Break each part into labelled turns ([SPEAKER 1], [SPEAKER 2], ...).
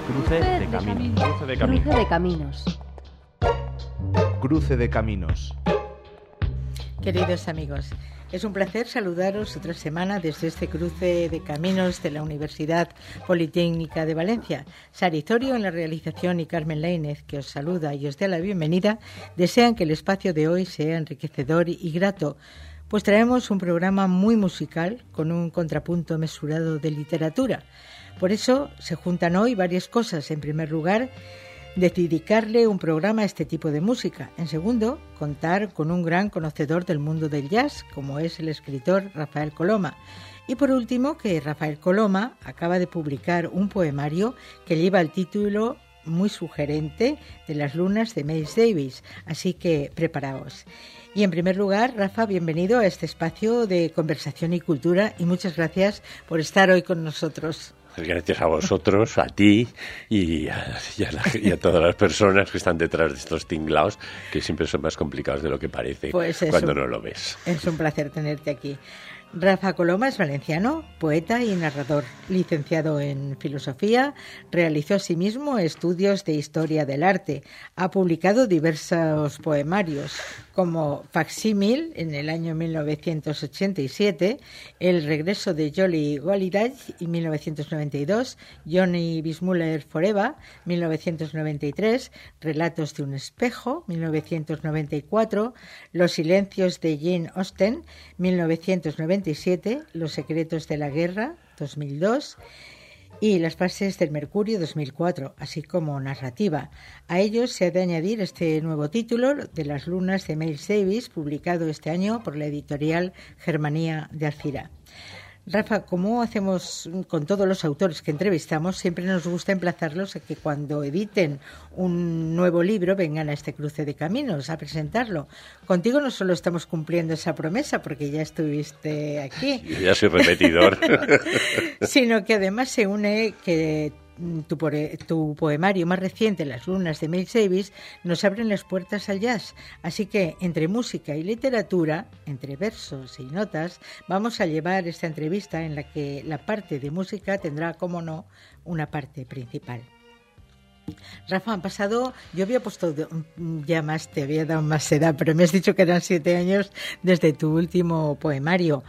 [SPEAKER 1] Cruce de caminos.
[SPEAKER 2] Cruce de caminos.
[SPEAKER 1] Cruce de caminos.
[SPEAKER 3] Queridos amigos, es un placer saludaros otra semana desde este cruce de caminos de la Universidad Politécnica de Valencia. Sari Zorio en la realización y Carmen Lainez, que os saluda y os da la bienvenida, desean que el espacio de hoy sea enriquecedor y grato, pues traemos un programa muy musical con un contrapunto mesurado de literatura. Por eso se juntan hoy varias cosas. En primer lugar, dedicarle un programa a este tipo de música. En segundo, contar con un gran conocedor del mundo del jazz, como es el escritor Rafael Coloma. Y por último, que Rafael Coloma acaba de publicar un poemario que lleva el título muy sugerente de Las lunas de Miles Davis. Así que preparaos. Y en primer lugar, Rafa, bienvenido a este espacio de conversación y cultura y muchas gracias por estar hoy con nosotros.
[SPEAKER 4] Gracias a vosotros, a ti y a todas las personas que están detrás de estos tinglaos, que siempre son más complicados de lo que parece cuando no lo ves.
[SPEAKER 3] Es un placer tenerte aquí. Rafa Coloma es valenciano, poeta y narrador, licenciado en filosofía, realizó asimismo estudios de historia del arte, ha publicado diversos poemarios como Facsímil en el año 1987, El regreso de Jolly Holiday en 1992, Johnny Weissmuller Forever 1993, Relatos de un espejo 1994, Los silencios de Jane Austen 1997, Los secretos de la guerra 2002 y Las fases del Mercurio 2004, así como narrativa. A ellos se ha de añadir este nuevo título de Las lunas de Miles Davis, publicado este año por la editorial Germanía de Alcira. Rafa, como hacemos con todos los autores que entrevistamos, siempre nos gusta emplazarlos a que cuando editen un nuevo libro vengan a este cruce de caminos a presentarlo. Contigo no solo estamos cumpliendo esa promesa, porque ya estuviste aquí.
[SPEAKER 4] Yo ya soy repetidor.
[SPEAKER 3] Sino que además se une que tu poemario más reciente, Las lunas de Miles Davis, nos abren las puertas al jazz. Así que entre música y literatura, entre versos y notas, vamos a llevar esta entrevista en la que la parte de música tendrá, como no, una parte principal. Rafa, han pasado, yo había puesto ya más, te había dado más edad, pero me has dicho que eran 7 años desde tu último poemario.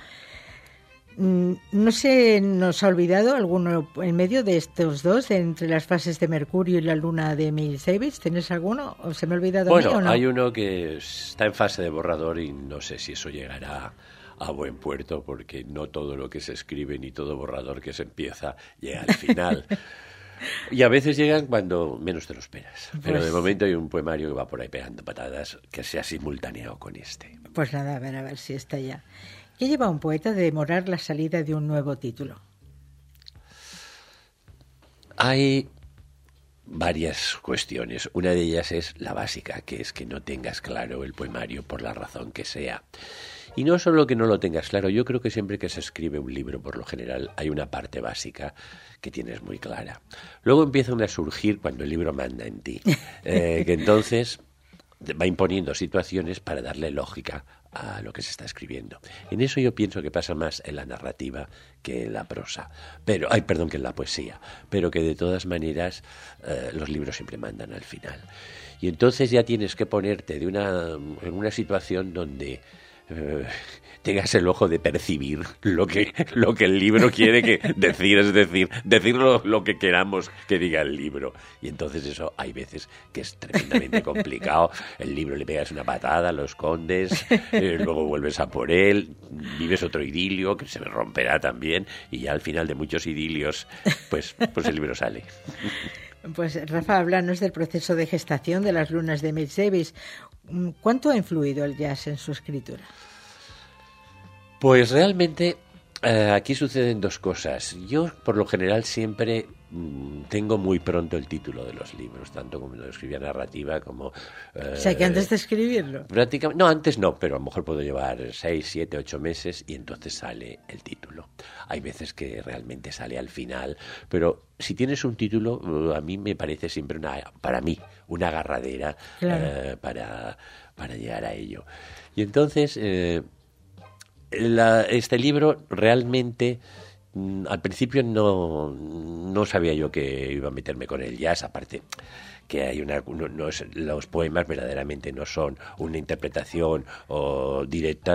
[SPEAKER 3] No se nos ha olvidado alguno en medio de estos dos, entre Las fases de Mercurio y La luna de Miles Davis. ¿Tienes alguno? ¿O se me ha olvidado?
[SPEAKER 4] Bueno,
[SPEAKER 3] o no?
[SPEAKER 4] Hay uno que está en fase de borrador y no sé si eso llegará a buen puerto, porque no todo lo que se escribe ni todo borrador que se empieza llega al final. Y a veces llegan cuando menos te lo esperas. Pero de momento hay un poemario que va por ahí pegando patadas que sea simultáneo con este.
[SPEAKER 3] Pues nada, a ver si está ya. ¿Qué lleva a un poeta de demorar la salida de un nuevo título?
[SPEAKER 4] Hay varias cuestiones. Una de ellas es la básica, que es que no tengas claro el poemario por la razón que sea. Y no solo que no lo tengas claro, yo creo que siempre que se escribe un libro, por lo general, hay una parte básica que tienes muy clara. Luego empiezan a surgir cuando el libro manda en ti, que entonces va imponiendo situaciones para darle lógica a lo que se está escribiendo. En eso yo pienso que pasa más en la narrativa que en la prosa, que en la poesía, pero que de todas maneras los libros siempre mandan al final. Y entonces ya tienes que ponerte en una situación donde tengas el ojo de percibir lo que el libro quiere decir, es decir lo que queramos que diga el libro. Y entonces eso hay veces que es tremendamente complicado. El libro le pegas una patada, lo escondes, luego vuelves a por él, vives otro idilio que se romperá también, y ya al final de muchos idilios pues el libro sale.
[SPEAKER 3] Pues Rafa, háblanos del proceso de gestación de Las lunas de Miles Davis. ¿Cuánto ha influido el jazz en su escritura?
[SPEAKER 4] Pues realmente aquí suceden dos cosas. Yo, por lo general, siempre tengo muy pronto el título de los libros, tanto como lo escribía narrativa como...
[SPEAKER 3] o sea, que antes de escribirlo.
[SPEAKER 4] Prácticamente, no, antes no, pero a lo mejor puedo llevar 6, 7, 8 meses y entonces sale el título. Hay veces que realmente sale al final, pero si tienes un título, a mí me parece siempre una agarradera, claro, para llegar a ello. Y entonces... este libro realmente al principio no sabía yo que iba a meterme con el jazz, aparte que hay los poemas verdaderamente no son una interpretación directa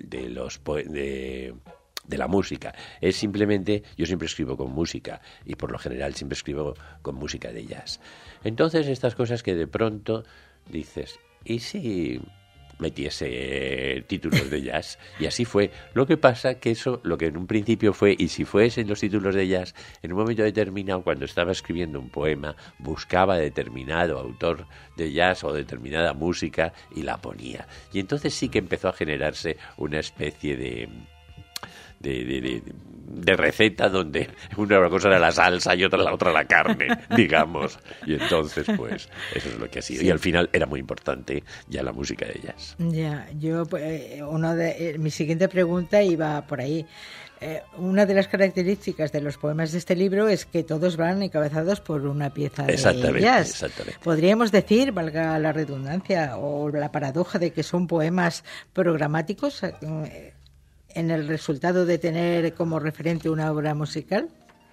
[SPEAKER 4] de la música. Es simplemente, yo siempre escribo con música y por lo general siempre escribo con música de jazz. Entonces estas cosas que de pronto dices, ¿y si metiese títulos de jazz? Y así fue. Lo que pasa que eso, lo que en un principio fue, y si fuesen los títulos de jazz, en un momento determinado, cuando estaba escribiendo un poema, buscaba determinado autor de jazz o determinada música y la ponía. Y entonces sí que empezó a generarse una especie de receta donde una cosa era la salsa y la otra la carne, digamos. Y entonces, pues, eso es lo que ha sido. Sí. Y al final era muy importante ya la música de jazz.
[SPEAKER 3] Ya, yo, mi siguiente pregunta iba por ahí. Una de las características de los poemas de este libro es que todos van encabezados por una pieza de jazz.
[SPEAKER 4] Exactamente.
[SPEAKER 3] Podríamos decir, valga la redundancia, o la paradoja de que son poemas programáticos, en el resultado de tener como referente una obra musical.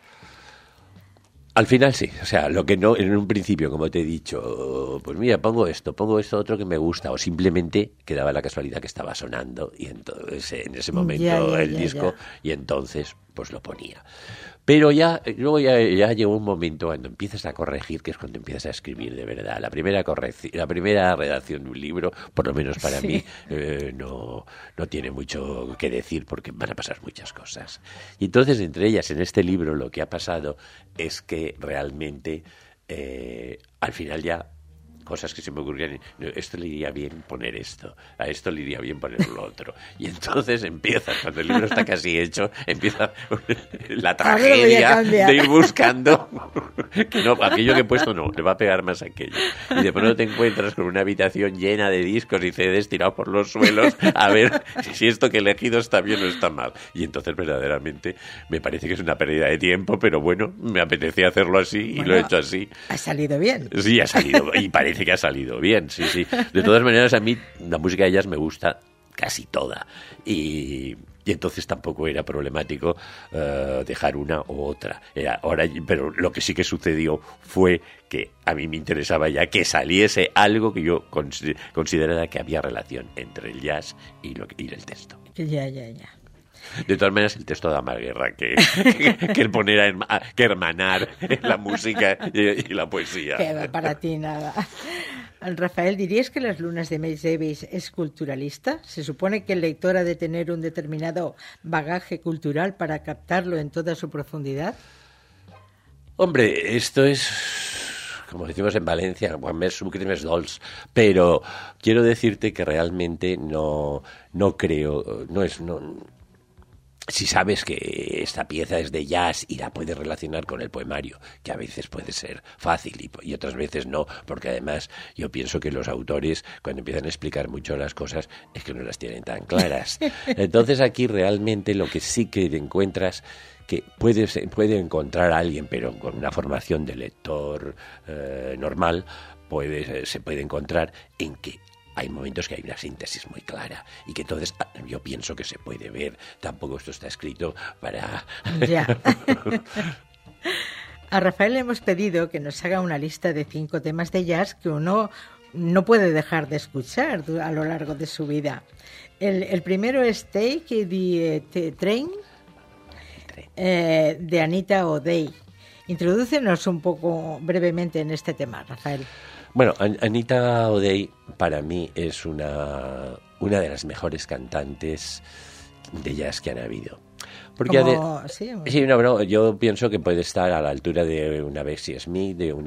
[SPEAKER 4] Al final sí, o sea, lo que no, en un principio, como te he dicho, pues mira, pongo esto otro que me gusta, o simplemente quedaba la casualidad que estaba sonando y entonces en ese momento el disco y entonces pues lo ponía. Pero luego ya llegó un momento cuando empiezas a corregir, que es cuando empiezas a escribir de verdad. La primera redacción de un libro, por lo menos para mí, no tiene mucho que decir porque van a pasar muchas cosas. Y entonces, entre ellas, en este libro, lo que ha pasado es que realmente, al final ya, cosas que se me ocurrían, esto le iría bien poner esto, a esto le iría bien poner lo otro. Y entonces empieza, cuando el libro está casi hecho, empieza la tragedia de ir buscando que no, aquello que he puesto no, le va a pegar más aquello. Y de pronto te encuentras con una habitación llena de discos y CDs tirados por los suelos a ver si esto que he elegido está bien o está mal. Y entonces verdaderamente me parece que es una pérdida de tiempo, pero bueno, me apetecía hacerlo así y lo he hecho así.
[SPEAKER 3] Ha salido bien.
[SPEAKER 4] Sí, ha salido, y parece que ha salido bien, sí. De todas maneras, a mí la música de jazz me gusta casi toda. Y entonces tampoco era problemático dejar una u otra. Pero lo que sí que sucedió fue que a mí me interesaba ya que saliese algo que yo considerara que había relación entre el jazz y el texto.
[SPEAKER 3] Ya.
[SPEAKER 4] De todas maneras, el texto da más guerra que el poner que hermanar la música y la poesía.
[SPEAKER 3] Que para ti nada. Rafael, ¿dirías que Las lunas de Miles Davis es culturalista? ¿Se supone que el lector ha de tener un determinado bagaje cultural para captarlo en toda su profundidad?
[SPEAKER 4] Hombre, esto es, como decimos en Valencia, Juan Més Sucres Dols, pero quiero decirte que realmente no creo, si sabes que esta pieza es de jazz y la puedes relacionar con el poemario, que a veces puede ser fácil y otras veces no, porque además yo pienso que los autores, cuando empiezan a explicar mucho las cosas, es que no las tienen tan claras. Entonces aquí realmente lo que sí que te encuentras, que puede encontrar a alguien, pero con una formación de lector normal, se puede encontrar en que hay momentos que hay una síntesis muy clara y que entonces yo pienso que se puede ver. Tampoco esto está escrito para...
[SPEAKER 3] Ya. A Rafael le hemos pedido que nos haga una lista de 5 temas de jazz que uno no puede dejar de escuchar a lo largo de su vida. El primero es Take the Train, de Anita O'Day. Introdúcenos un poco brevemente en este tema, Rafael.
[SPEAKER 4] Bueno, Anita O'Day para mí es una de las mejores cantantes de jazz que han habido. Porque yo pienso que puede estar a la altura de una Bessie Smith, de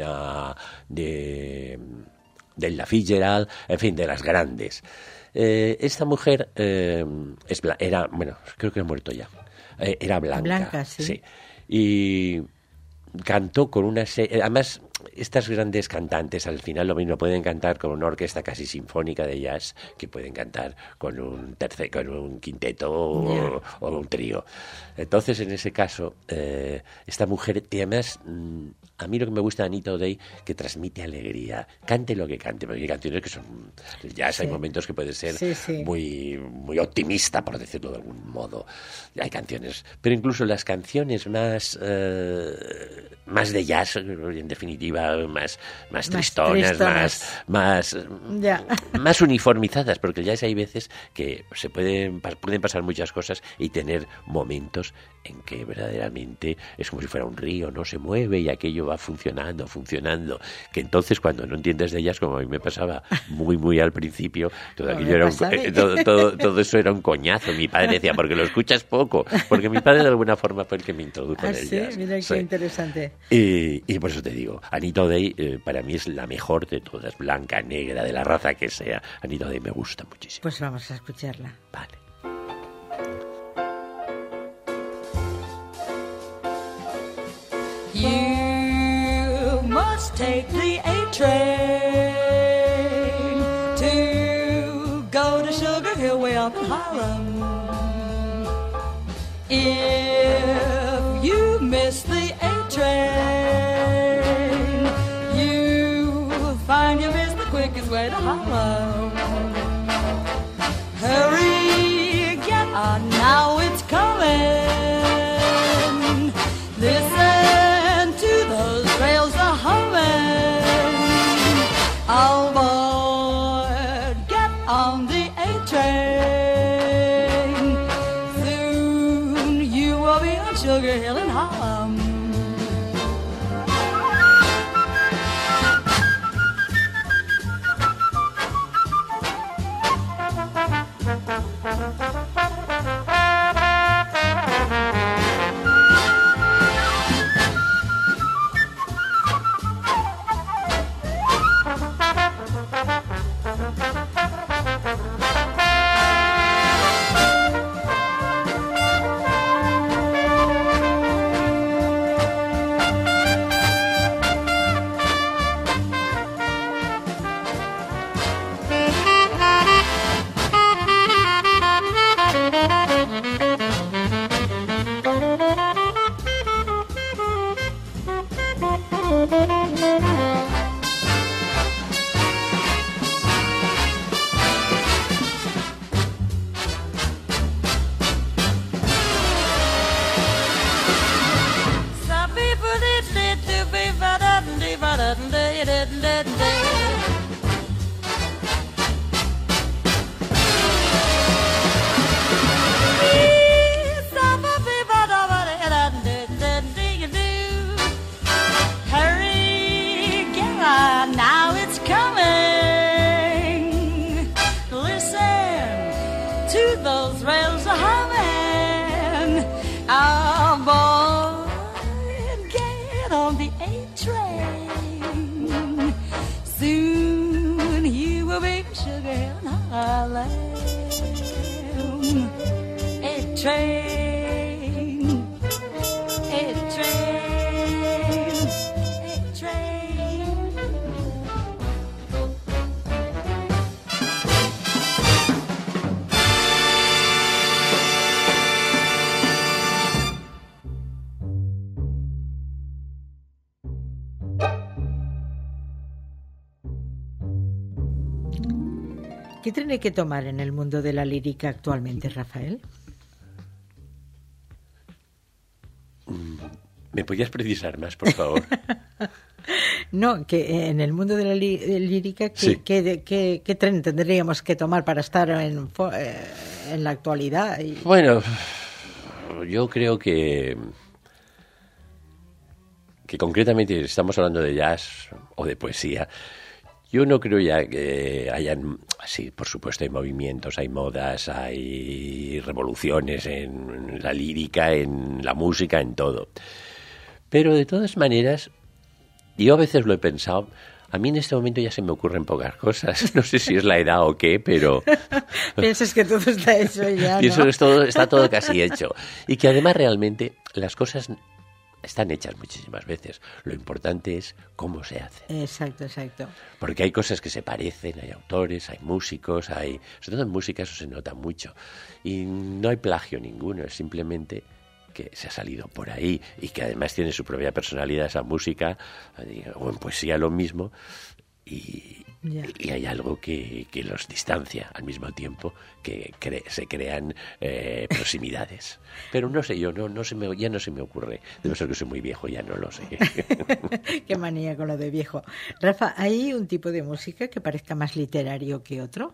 [SPEAKER 4] Ella Fitzgerald, en fin, de las grandes. Esta mujer era, bueno, creo que ha muerto ya. Era blanca.
[SPEAKER 3] Blanca, sí.
[SPEAKER 4] Y cantó con una serie... Además, estas grandes cantantes al final lo mismo pueden cantar con una orquesta casi sinfónica de jazz que pueden cantar con un quinteto o un trío. Entonces, en ese caso, esta mujer, y además, a mí lo que me gusta de Anita O'Day, que transmite alegría, cante lo que cante, porque hay canciones que son jazz, hay momentos que puede ser muy, muy optimista, por decirlo de algún modo. Hay canciones, pero incluso las canciones más de jazz, en definitiva, más tristonas, más uniformizadas, porque ya hay veces que pueden pasar muchas cosas y tener momentos en que verdaderamente es como si fuera un río, no se mueve y aquello va funcionando, que entonces cuando no entiendes de ellas, como a mí me pasaba muy al principio, todo aquello era todo eso era un coñazo. Mi padre decía, porque lo escuchas poco, porque mi padre de alguna forma fue el que me introdujo en el jazz.
[SPEAKER 3] Mira qué interesante.
[SPEAKER 4] Y por eso te digo, Anita O'Day para mí es la mejor de todas, blanca, negra, de la raza que sea. Anita O'Day me gusta muchísimo.
[SPEAKER 3] Pues vamos a escucharla.
[SPEAKER 4] Vale.
[SPEAKER 2] You must take the A train to go to Sugar Hill way up in Harlem. If you miss the A train, you find you miss the quickest way to Harlem. Hurry, get on now, it's coming. Listen to those rails a-humming. All aboard, get on the A-train. Soon you will be on Sugar Hill in Harlem.
[SPEAKER 3] ¿Qué tiene que tomar en el mundo de la lírica actualmente, Rafael?
[SPEAKER 4] ¿Me podías precisar más, por favor?
[SPEAKER 3] No, que en el mundo de la lírica, ¿qué tren tendríamos que tomar para estar en la actualidad?
[SPEAKER 4] Bueno, yo creo que concretamente estamos hablando de jazz o de poesía. Yo no creo ya que hayan, sí, por supuesto hay movimientos, hay modas, hay revoluciones en la lírica, en la música, en todo. Pero de todas maneras, yo a veces lo he pensado, a mí en este momento ya se me ocurren pocas cosas, no sé si es la edad o qué, pero...
[SPEAKER 3] Piensas que todo está hecho ya, ¿no?
[SPEAKER 4] Pienso que está todo casi hecho. Y que además realmente las cosas están hechas muchísimas veces. Lo importante es cómo se hace.
[SPEAKER 3] Exacto, exacto.
[SPEAKER 4] Porque hay cosas que se parecen, hay autores, hay músicos, sobre todo en música eso se nota mucho. Y no hay plagio ninguno, es simplemente que se ha salido por ahí y que además tiene su propia personalidad esa música, o en poesía lo mismo, y hay algo que los distancia al mismo tiempo que se crean proximidades. Pero no sé, ya no se me ocurre. Debe ser que soy muy viejo, ya no lo sé.
[SPEAKER 3] Qué manía con lo de viejo. Rafa, ¿hay un tipo de música que parezca más literario que otro?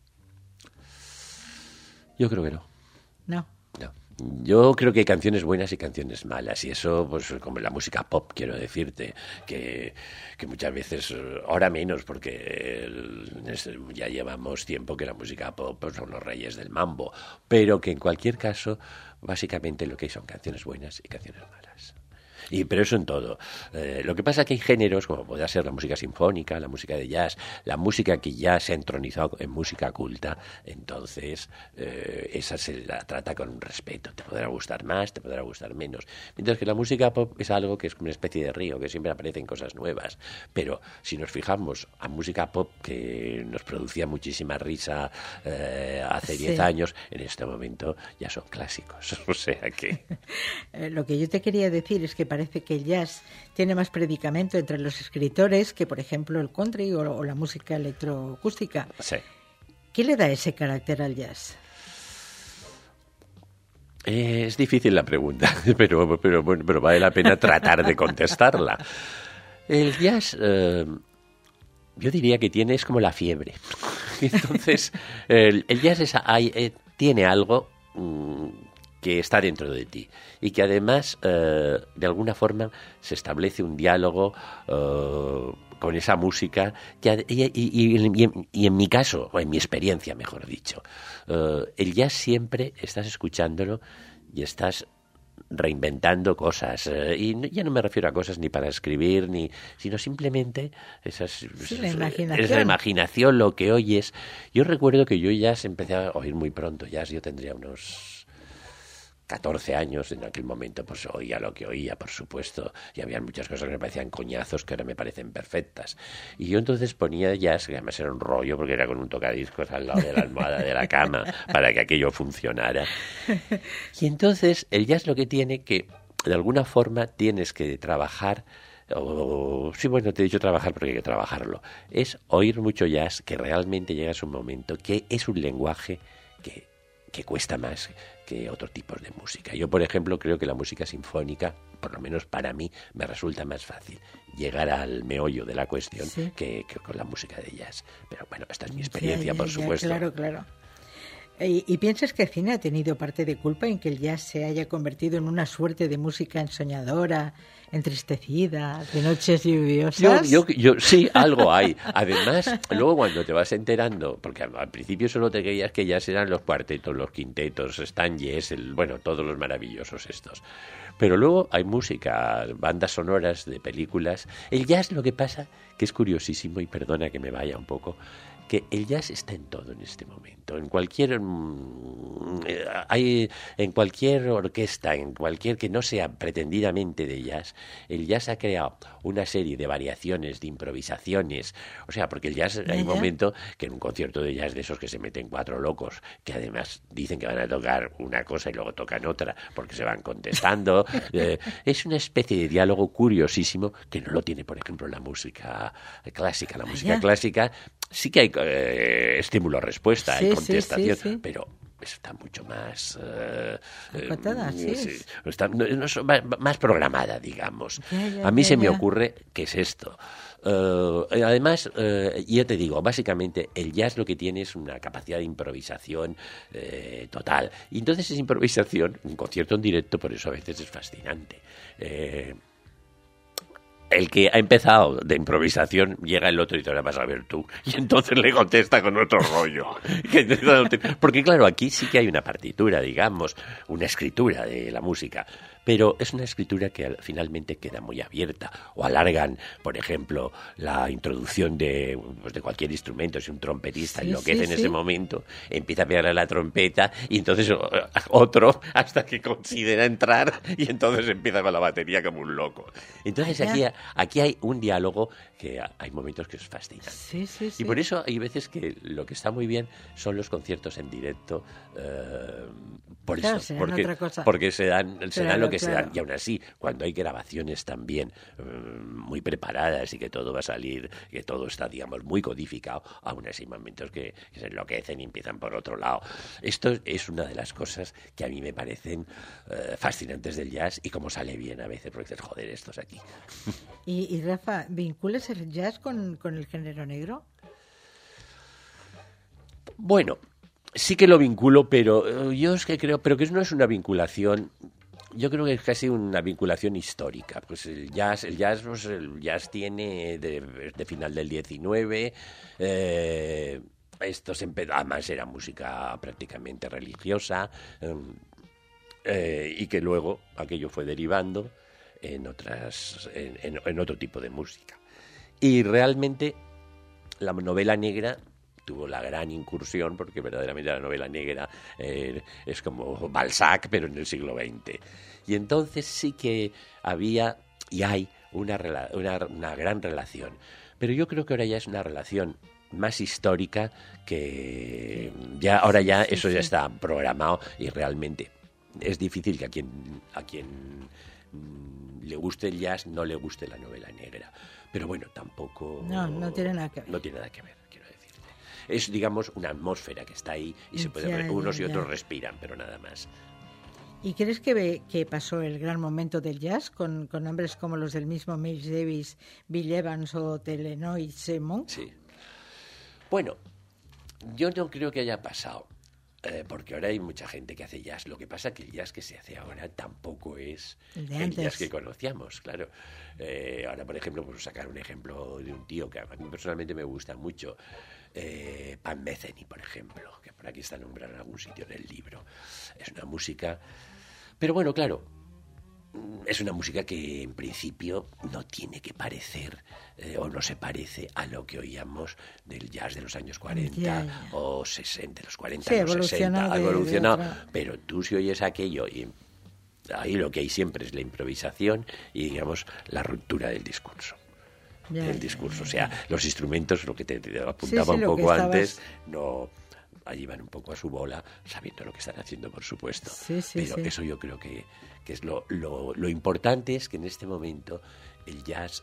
[SPEAKER 4] Yo creo que no.
[SPEAKER 3] No.
[SPEAKER 4] Yo creo que hay canciones buenas y canciones malas, y eso, pues como en la música pop, quiero decirte, que muchas veces, ahora menos, porque ya llevamos tiempo que la música pop pues, son los reyes del mambo, pero que en cualquier caso, básicamente lo que hay son canciones buenas y canciones malas. Pero eso en todo. Lo que pasa es que hay géneros, como podría ser la música sinfónica, la música de jazz, la música que ya se ha entronizado en música culta, entonces esa se la trata con un respeto. Te podrá gustar más, te podrá gustar menos. Mientras que la música pop es algo que es una especie de río, que siempre aparecen cosas nuevas. Pero si nos fijamos a música pop que nos producía muchísima risa hace 10 años, en este momento ya son clásicos. O sea que...
[SPEAKER 3] Lo que yo te quería decir es que parece que el jazz tiene más predicamento entre los escritores que, por ejemplo, el country o la música electroacústica.
[SPEAKER 4] Sí.
[SPEAKER 3] ¿Qué le da ese carácter al jazz?
[SPEAKER 4] Es difícil la pregunta, pero vale la pena tratar de contestarla. El jazz, yo diría que es como la fiebre. Entonces, el jazz tiene algo que está dentro de ti y que además de alguna forma se establece un diálogo con esa música y en mi caso, o en mi experiencia mejor dicho, el jazz siempre estás escuchándolo y estás reinventando cosas, y ya no me refiero a cosas ni para escribir sino simplemente es la imaginación lo que oyes. Yo recuerdo que yo jazz empecé a oír muy pronto jazz. Yo tendría unos 14 años en aquel momento, pues oía lo que oía, por supuesto, y había muchas cosas que me parecían coñazos que ahora me parecen perfectas. Y yo entonces ponía jazz, que además era un rollo, porque era con un tocadiscos al lado de la almohada de la cama, para que aquello funcionara. Y entonces el jazz lo que tiene que, de alguna forma, tienes que trabajar, sí, bueno, te he dicho trabajar porque hay que trabajarlo, es oír mucho jazz, que realmente llegas a un momento que es un lenguaje que cuesta más que otro tipo de música. Yo, por ejemplo, creo que la música sinfónica, por lo menos para mí, me resulta más fácil llegar al meollo de la cuestión que con la música de jazz. Pero bueno, esta es mi experiencia, por supuesto.
[SPEAKER 3] Claro. ¿Y piensas que el cine ha tenido parte de culpa en que el jazz se haya convertido en una suerte de música ensoñadora, entristecida, de noches lluviosas?
[SPEAKER 4] Yo sí, algo hay. Además, luego cuando te vas enterando, porque al principio solo te creías que jazz eran los cuartetos, los quintetos, Stan Getz, todos los maravillosos estos. Pero luego hay música, bandas sonoras de películas. El jazz, lo que pasa, que es curiosísimo, y perdona que me vaya un poco, que el jazz está en todo en este momento, en cualquier orquesta, en cualquier que no sea pretendidamente de jazz, el jazz ha creado una serie de variaciones, de improvisaciones, o sea, porque el jazz hay un momento que en un concierto de jazz de esos que se meten 4 locos, que además dicen que van a tocar una cosa y luego tocan otra, porque se van contestando, es una especie de diálogo curiosísimo que no lo tiene, por ejemplo, la música clásica. La música clásica sí que hay estímulo-respuesta, hay contestación, pero está mucho más
[SPEAKER 3] acotada,
[SPEAKER 4] está más programada, digamos. A mí se me ocurre que es esto. Además, yo te digo, básicamente el jazz lo que tiene es una capacidad de improvisación total. Y entonces esa improvisación, un concierto en directo, por eso a veces es fascinante. El que ha empezado de improvisación llega el otro y te lo vas a ver tú. Y entonces le contesta con otro rollo. Porque claro, aquí sí que hay una partitura, digamos, una escritura de la música. pero es una escritura que finalmente queda muy abierta, o alargan, por ejemplo, la introducción de cualquier instrumento. Si un trompetista enloquece en ese momento, empieza a pegarle a la trompeta y entonces otro hasta que considera entrar y entonces empieza con la batería como un loco. Entonces aquí hay un diálogo que hay momentos que os fascinan. Y por eso hay veces que lo que está muy bien son los conciertos en directo, por
[SPEAKER 3] claro,
[SPEAKER 4] eso,
[SPEAKER 3] otra cosa.
[SPEAKER 4] porque se dan lo que se dan.
[SPEAKER 3] Claro.
[SPEAKER 4] Y aún así, cuando hay grabaciones también muy preparadas y que todo va a salir, que todo está, digamos, muy codificado, aún así hay momentos que se enloquecen y empiezan por otro lado. Esto es una de las cosas que a mí me parecen fascinantes del jazz y cómo sale bien a veces, porque dices, joder, estos aquí.
[SPEAKER 3] Y Rafa, ¿vinculas el jazz con el género negro?
[SPEAKER 4] Bueno, sí que lo vinculo, pero yo es que creo, pero que no es una vinculación. Yo creo que es casi una vinculación histórica. Pues el jazz tiene de final del 19. Además era música prácticamente religiosa, y que luego aquello fue derivando en otro tipo de música. Y realmente la novela negra tuvo la gran incursión, porque verdaderamente la novela negra es como Balzac, pero en el siglo XX. Y entonces sí que había y hay una gran relación. Pero yo creo que ahora ya es una relación más histórica, que ahora eso ya está programado, y realmente es difícil que a quien le guste el jazz no le guste la novela negra. Pero bueno, tampoco...
[SPEAKER 3] No tiene nada que ver.
[SPEAKER 4] No tiene nada que ver, quiero decirte. Es, digamos, una atmósfera que está ahí y se puede ver, unos y otros respiran, pero nada más.
[SPEAKER 3] ¿Y crees que pasó el gran momento del jazz con nombres como los del mismo Miles Davis, Bill Evans o Thelonious Monk?
[SPEAKER 4] Sí. Bueno, yo no creo que haya pasado, porque ahora hay mucha gente que hace jazz. Lo que pasa es que el jazz que se hace ahora tampoco es el jazz que conocíamos, claro. Ahora, por ejemplo, por sacar un ejemplo de un tío que a mí personalmente me gusta mucho, Pan Metheny, por ejemplo, que por aquí está nombrado en algún sitio en el libro. Es una música... Pero bueno, claro, es una música que en principio no tiene que parecer o no se parece a lo que oíamos del jazz de los años 40 o 60, los 40,
[SPEAKER 3] sí,
[SPEAKER 4] los 60, ha evolucionado.
[SPEAKER 3] otra...
[SPEAKER 4] Pero tú si oyes aquello, y ahí lo que hay siempre es la improvisación y, digamos, la ruptura del discurso. O sea, los instrumentos, lo que te apuntaba un poco antes, no... Allí van un poco a su bola, sabiendo lo que están haciendo, por supuesto. Pero eso yo creo que es lo importante, es que en este momento el jazz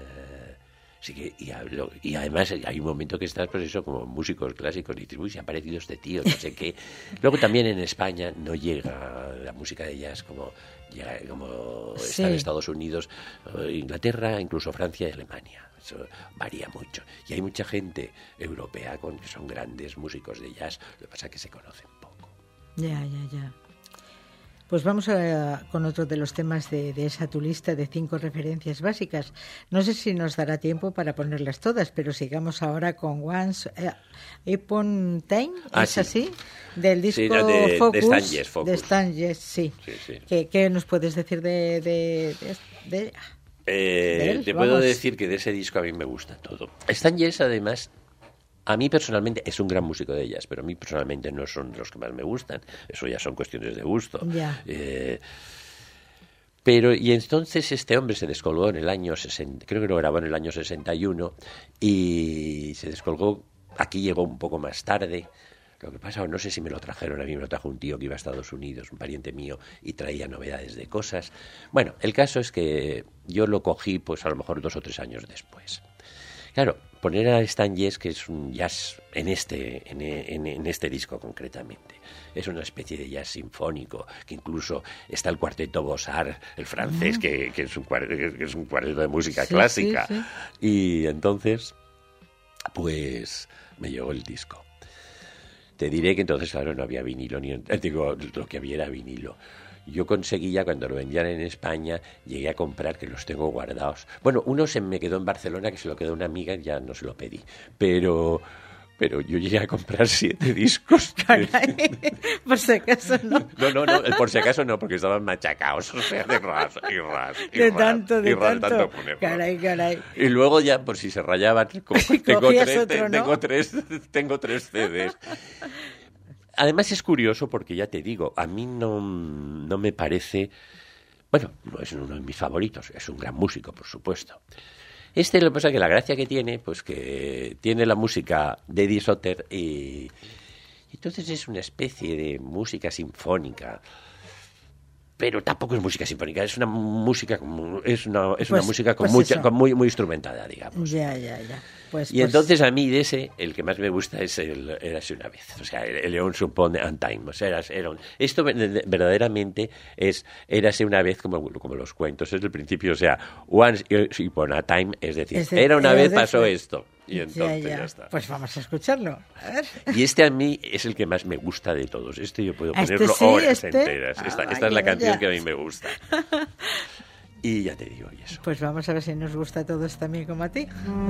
[SPEAKER 4] sí que... Y además hay un momento que estás, pues eso, como músicos clásicos, y dices, uy, se ha aparecido este tío, no sé qué. Luego también en España no llega la música de jazz como está en Estados Unidos, Inglaterra, incluso Francia y Alemania. Eso varía mucho. Y hay mucha gente europea que son grandes músicos de jazz. Lo que pasa es que se conocen poco.
[SPEAKER 3] Ya. Pues vamos con otro de los temas de esa tu lista de 5 referencias básicas. No sé si nos dará tiempo para ponerlas todas, pero sigamos ahora con Once Upon a Time, ¿es así? Del disco Focus. De Stan Getz, sí. ¿Qué nos puedes decir de
[SPEAKER 4] te puedo decir que de ese disco a mí me gusta todo. Stan Getz, además, a mí personalmente es un gran músico de jazz, pero a mí personalmente no son los que más me gustan. Eso ya son cuestiones de gusto. Pero, y entonces este hombre se descolgó en el año 60, creo que lo grabó en el año 61, y se descolgó, aquí llegó un poco más tarde. Lo que pasa, no sé si me lo trajeron a mí, me lo trajo un tío que iba a Estados Unidos, un pariente mío, y traía novedades de cosas. Bueno, el caso es que yo lo cogí, pues a lo mejor 2 o 3 años después. Claro, poner a Stan Getz, que es un jazz en este disco concretamente, es una especie de jazz sinfónico, que incluso está el cuarteto Bossart, el francés, que es un cuarteto de música clásica. Sí. Y entonces, pues me llegó el disco. Te diré que entonces, claro, no había vinilo, lo que había era vinilo. Yo conseguía, cuando lo vendían en España, llegué a comprar, que los tengo guardados. Bueno, uno se me quedó en Barcelona, que se lo quedó una amiga, y ya no se lo pedí. Pero pero yo llegué a comprar 7 discos.
[SPEAKER 3] Caray, por si acaso no.
[SPEAKER 4] No, por si acaso no, porque estaban machacados, o sea, de ras y ras. Y
[SPEAKER 3] De
[SPEAKER 4] ras,
[SPEAKER 3] tanto,
[SPEAKER 4] y ras,
[SPEAKER 3] tanto.
[SPEAKER 4] ponerlo.
[SPEAKER 3] Caray.
[SPEAKER 4] Y luego ya, por si se rayaban,
[SPEAKER 3] Cogías otro, ¿no?
[SPEAKER 4] tengo 3 CDs. Además es curioso porque ya te digo, a mí no me parece... Bueno, no es uno de mis favoritos, es un gran músico, por supuesto. Lo que pasa es que la gracia que tiene, pues que tiene la música de Eddie Sauter y entonces es una especie de música sinfónica. Pero tampoco es música sinfónica, es una música muy instrumentada, digamos.
[SPEAKER 3] Ya.
[SPEAKER 4] Y entonces a mí de ese, el que más me gusta es el Érase una vez, o sea, el León supone and Time. O sea, esto verdaderamente es Érase una vez como los cuentos, es el principio, o sea, Once upon a time, es decir, era una vez pasó esto. Y entonces ya está.
[SPEAKER 3] Pues vamos a escucharlo. A ver.
[SPEAKER 4] Y a mí es el que más me gusta de todos. Yo puedo ponerlo
[SPEAKER 3] sí,
[SPEAKER 4] horas enteras. Esta es la canción
[SPEAKER 3] ya.
[SPEAKER 4] que a mí me gusta. Y ya te digo, y eso.
[SPEAKER 3] Pues vamos a ver si nos gusta a todos también como a ti.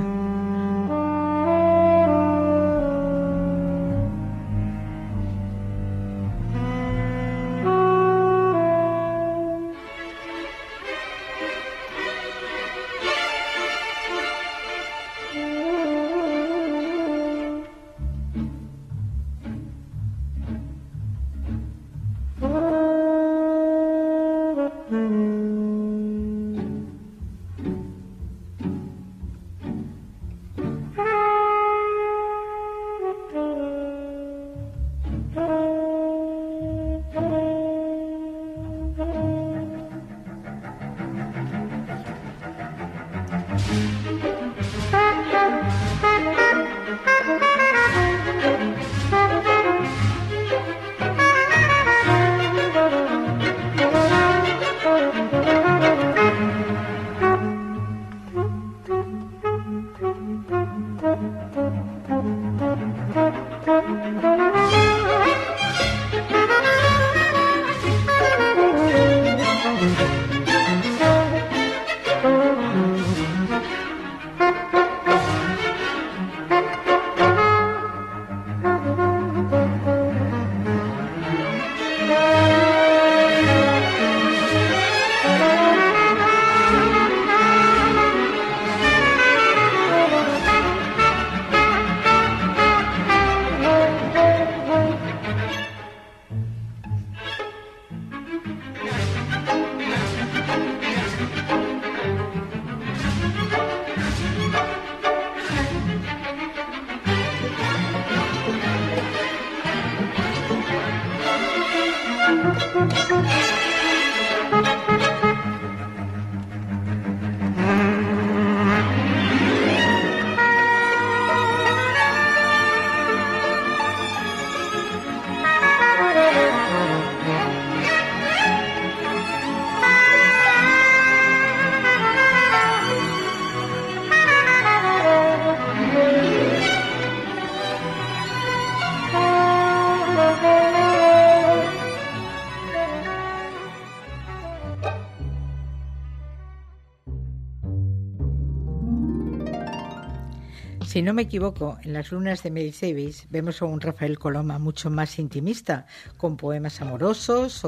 [SPEAKER 3] Si no me equivoco, en Las lunas de Miles Davis vemos a un Rafael Coloma mucho más intimista, con poemas amorosos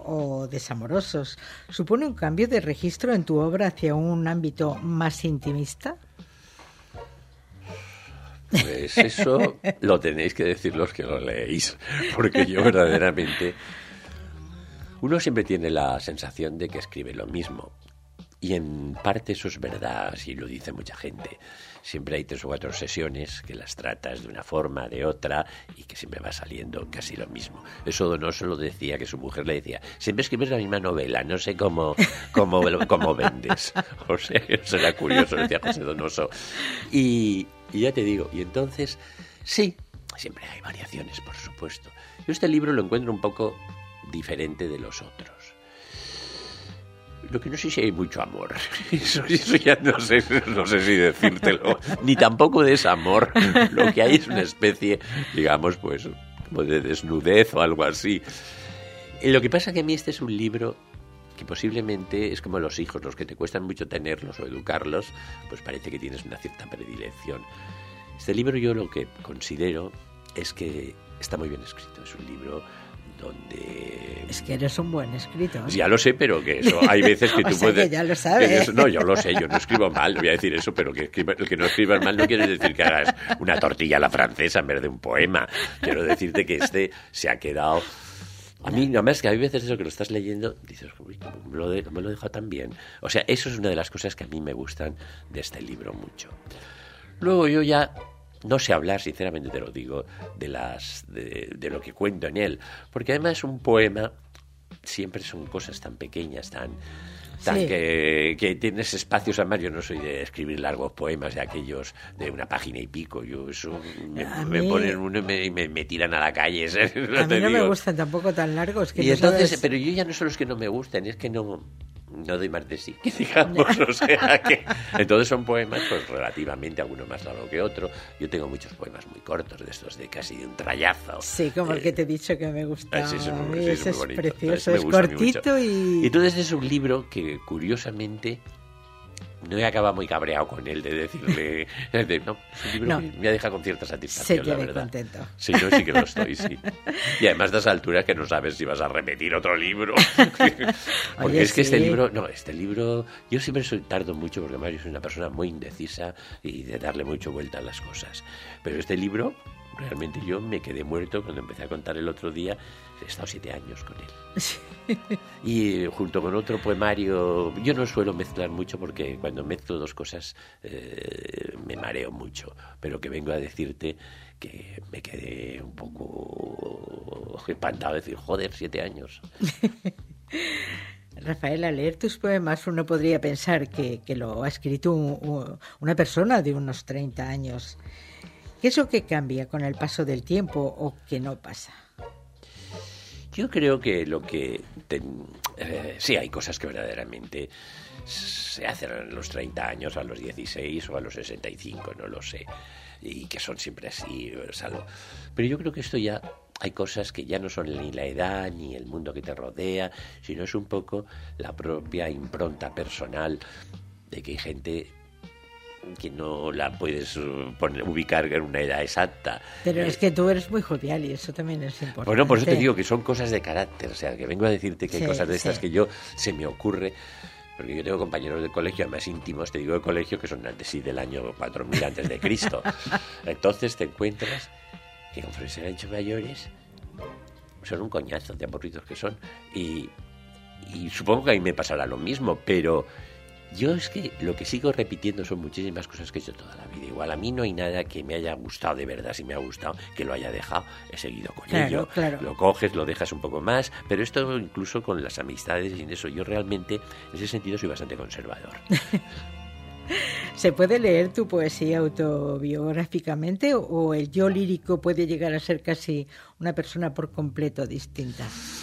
[SPEAKER 3] o desamorosos. ¿Supone un cambio de registro en tu obra hacia un ámbito más intimista?
[SPEAKER 4] Pues eso lo tenéis que decir los que lo leéis, porque yo verdaderamente... Uno siempre tiene la sensación de que escribe lo mismo. Y en parte eso es verdad, así lo dice mucha gente. Siempre hay 3 o 4 sesiones que las tratas de una forma, de otra, y que siempre va saliendo casi lo mismo. Eso Donoso lo decía, que su mujer le decía, siempre escribes la misma novela, no sé cómo vendes. O sea, eso era curioso, decía José Donoso. Y ya te digo, y entonces, sí, siempre hay variaciones, por supuesto. Yo este libro lo encuentro un poco diferente de los otros. Lo que no sé si hay mucho amor. Eso ya no sé si decírtelo. Ni tampoco desamor. Lo que hay es una especie, digamos, pues, como de desnudez o algo así. Lo que pasa que a mí este es un libro que posiblemente es como los hijos, los que te cuestan mucho tenerlos o educarlos, pues parece que tienes una cierta predilección. Este libro yo lo que considero es que está muy bien escrito. Es un libro donde...
[SPEAKER 3] Es que eres un buen escritor.
[SPEAKER 4] Ya lo sé, pero que eso hay veces que
[SPEAKER 3] O
[SPEAKER 4] tú
[SPEAKER 3] sea,
[SPEAKER 4] puedes...
[SPEAKER 3] que ya lo sabes.
[SPEAKER 4] No, yo lo sé, yo no escribo mal, voy a decir eso, pero que el que no escribas mal no quiere decir que hagas una tortilla a la francesa en vez de un poema. Quiero decirte que este se ha quedado... A mí, nada más que hay veces eso que lo estás leyendo, dices, uy, me lo he dejado tan bien. O sea, eso es una de las cosas que a mí me gustan de este libro mucho. Luego yo ya no sé hablar, sinceramente te lo digo, de lo que cuento en él. Porque además un poema siempre son cosas tan pequeñas, tan
[SPEAKER 3] Sí.
[SPEAKER 4] que tienes espacios. Además, yo no soy de escribir largos poemas de aquellos de una página y pico. Yo eso me ponen uno y me tiran a la calle.
[SPEAKER 3] A mí no me gustan tampoco tan largos. Que
[SPEAKER 4] y
[SPEAKER 3] no
[SPEAKER 4] entonces,
[SPEAKER 3] sabes...
[SPEAKER 4] pero yo ya no son los que no me gustan, es que no doy más de sí, que digamos, o sea que... Entonces son poemas, pues relativamente, alguno más largo que otro. Yo tengo muchos poemas muy cortos, de estos de casi de un trayazo.
[SPEAKER 3] Sí, como el que te he dicho que me gusta.
[SPEAKER 4] Sí,
[SPEAKER 3] Ese
[SPEAKER 4] muy
[SPEAKER 3] es
[SPEAKER 4] bonito.
[SPEAKER 3] precioso,
[SPEAKER 4] Me
[SPEAKER 3] es
[SPEAKER 4] gusta a mí
[SPEAKER 3] cortito
[SPEAKER 4] mucho.
[SPEAKER 3] y...
[SPEAKER 4] Y entonces es un libro que, curiosamente, no he acabado muy cabreado con él de decirle... No, es un libro
[SPEAKER 3] No.
[SPEAKER 4] que me deja con cierta
[SPEAKER 3] Se
[SPEAKER 4] satisfacción,
[SPEAKER 3] te
[SPEAKER 4] la
[SPEAKER 3] ve
[SPEAKER 4] verdad.
[SPEAKER 3] contento.
[SPEAKER 4] Sí, yo sí que lo estoy, sí. Y además de esa altura que no sabes si vas a repetir otro libro. Porque
[SPEAKER 3] Oye,
[SPEAKER 4] es que
[SPEAKER 3] sí.
[SPEAKER 4] este libro, yo siempre tardo mucho porque además yo soy una persona muy indecisa y de darle mucho vuelta a las cosas. Pero este libro, realmente yo me quedé muerto cuando empecé a contar el otro día. He estado 7 años con él. Y junto con otro poemario, yo no suelo mezclar mucho porque cuando mezclo dos cosas me mareo mucho, pero que vengo a decirte que me quedé un poco espantado de decir, joder, 7 años.
[SPEAKER 3] Rafael, al leer tus poemas uno podría pensar que lo ha escrito una persona de unos 30 años. ¿Qué es lo que cambia con el paso del tiempo o que no pasa?
[SPEAKER 4] Yo creo que sí, hay cosas que verdaderamente se hacen a los 30 años, a los 16 o a los 65, no lo sé, y que son siempre así, salvo. Pero yo creo que esto ya, hay cosas que ya no son ni la edad ni el mundo que te rodea, sino es un poco la propia impronta personal de que hay gente que no la puedes ubicar en una edad exacta.
[SPEAKER 3] Pero es que tú eres muy jovial y eso también es importante.
[SPEAKER 4] Bueno, por eso te digo que son cosas de carácter, o sea, que vengo a decirte que hay cosas de estas que yo se me ocurre, porque yo tengo compañeros de colegio, además íntimos, te digo de colegio, que son del año 4000 antes de Cristo. Entonces te encuentras que conforme se han hecho mayores, son un coñazo de aburridos que son, y supongo que a mí me pasará lo mismo, pero yo es que lo que sigo repitiendo son muchísimas cosas que he hecho toda la vida. Igual a mí no hay nada que me haya gustado de verdad. Si me ha gustado, que lo haya dejado, he seguido con ello.
[SPEAKER 3] Claro.
[SPEAKER 4] Lo coges, lo dejas un poco más. Pero esto incluso con las amistades y en eso, yo realmente en ese sentido soy bastante conservador.
[SPEAKER 3] ¿Se puede leer tu poesía autobiográficamente o el yo lírico puede llegar a ser casi una persona por completo distinta?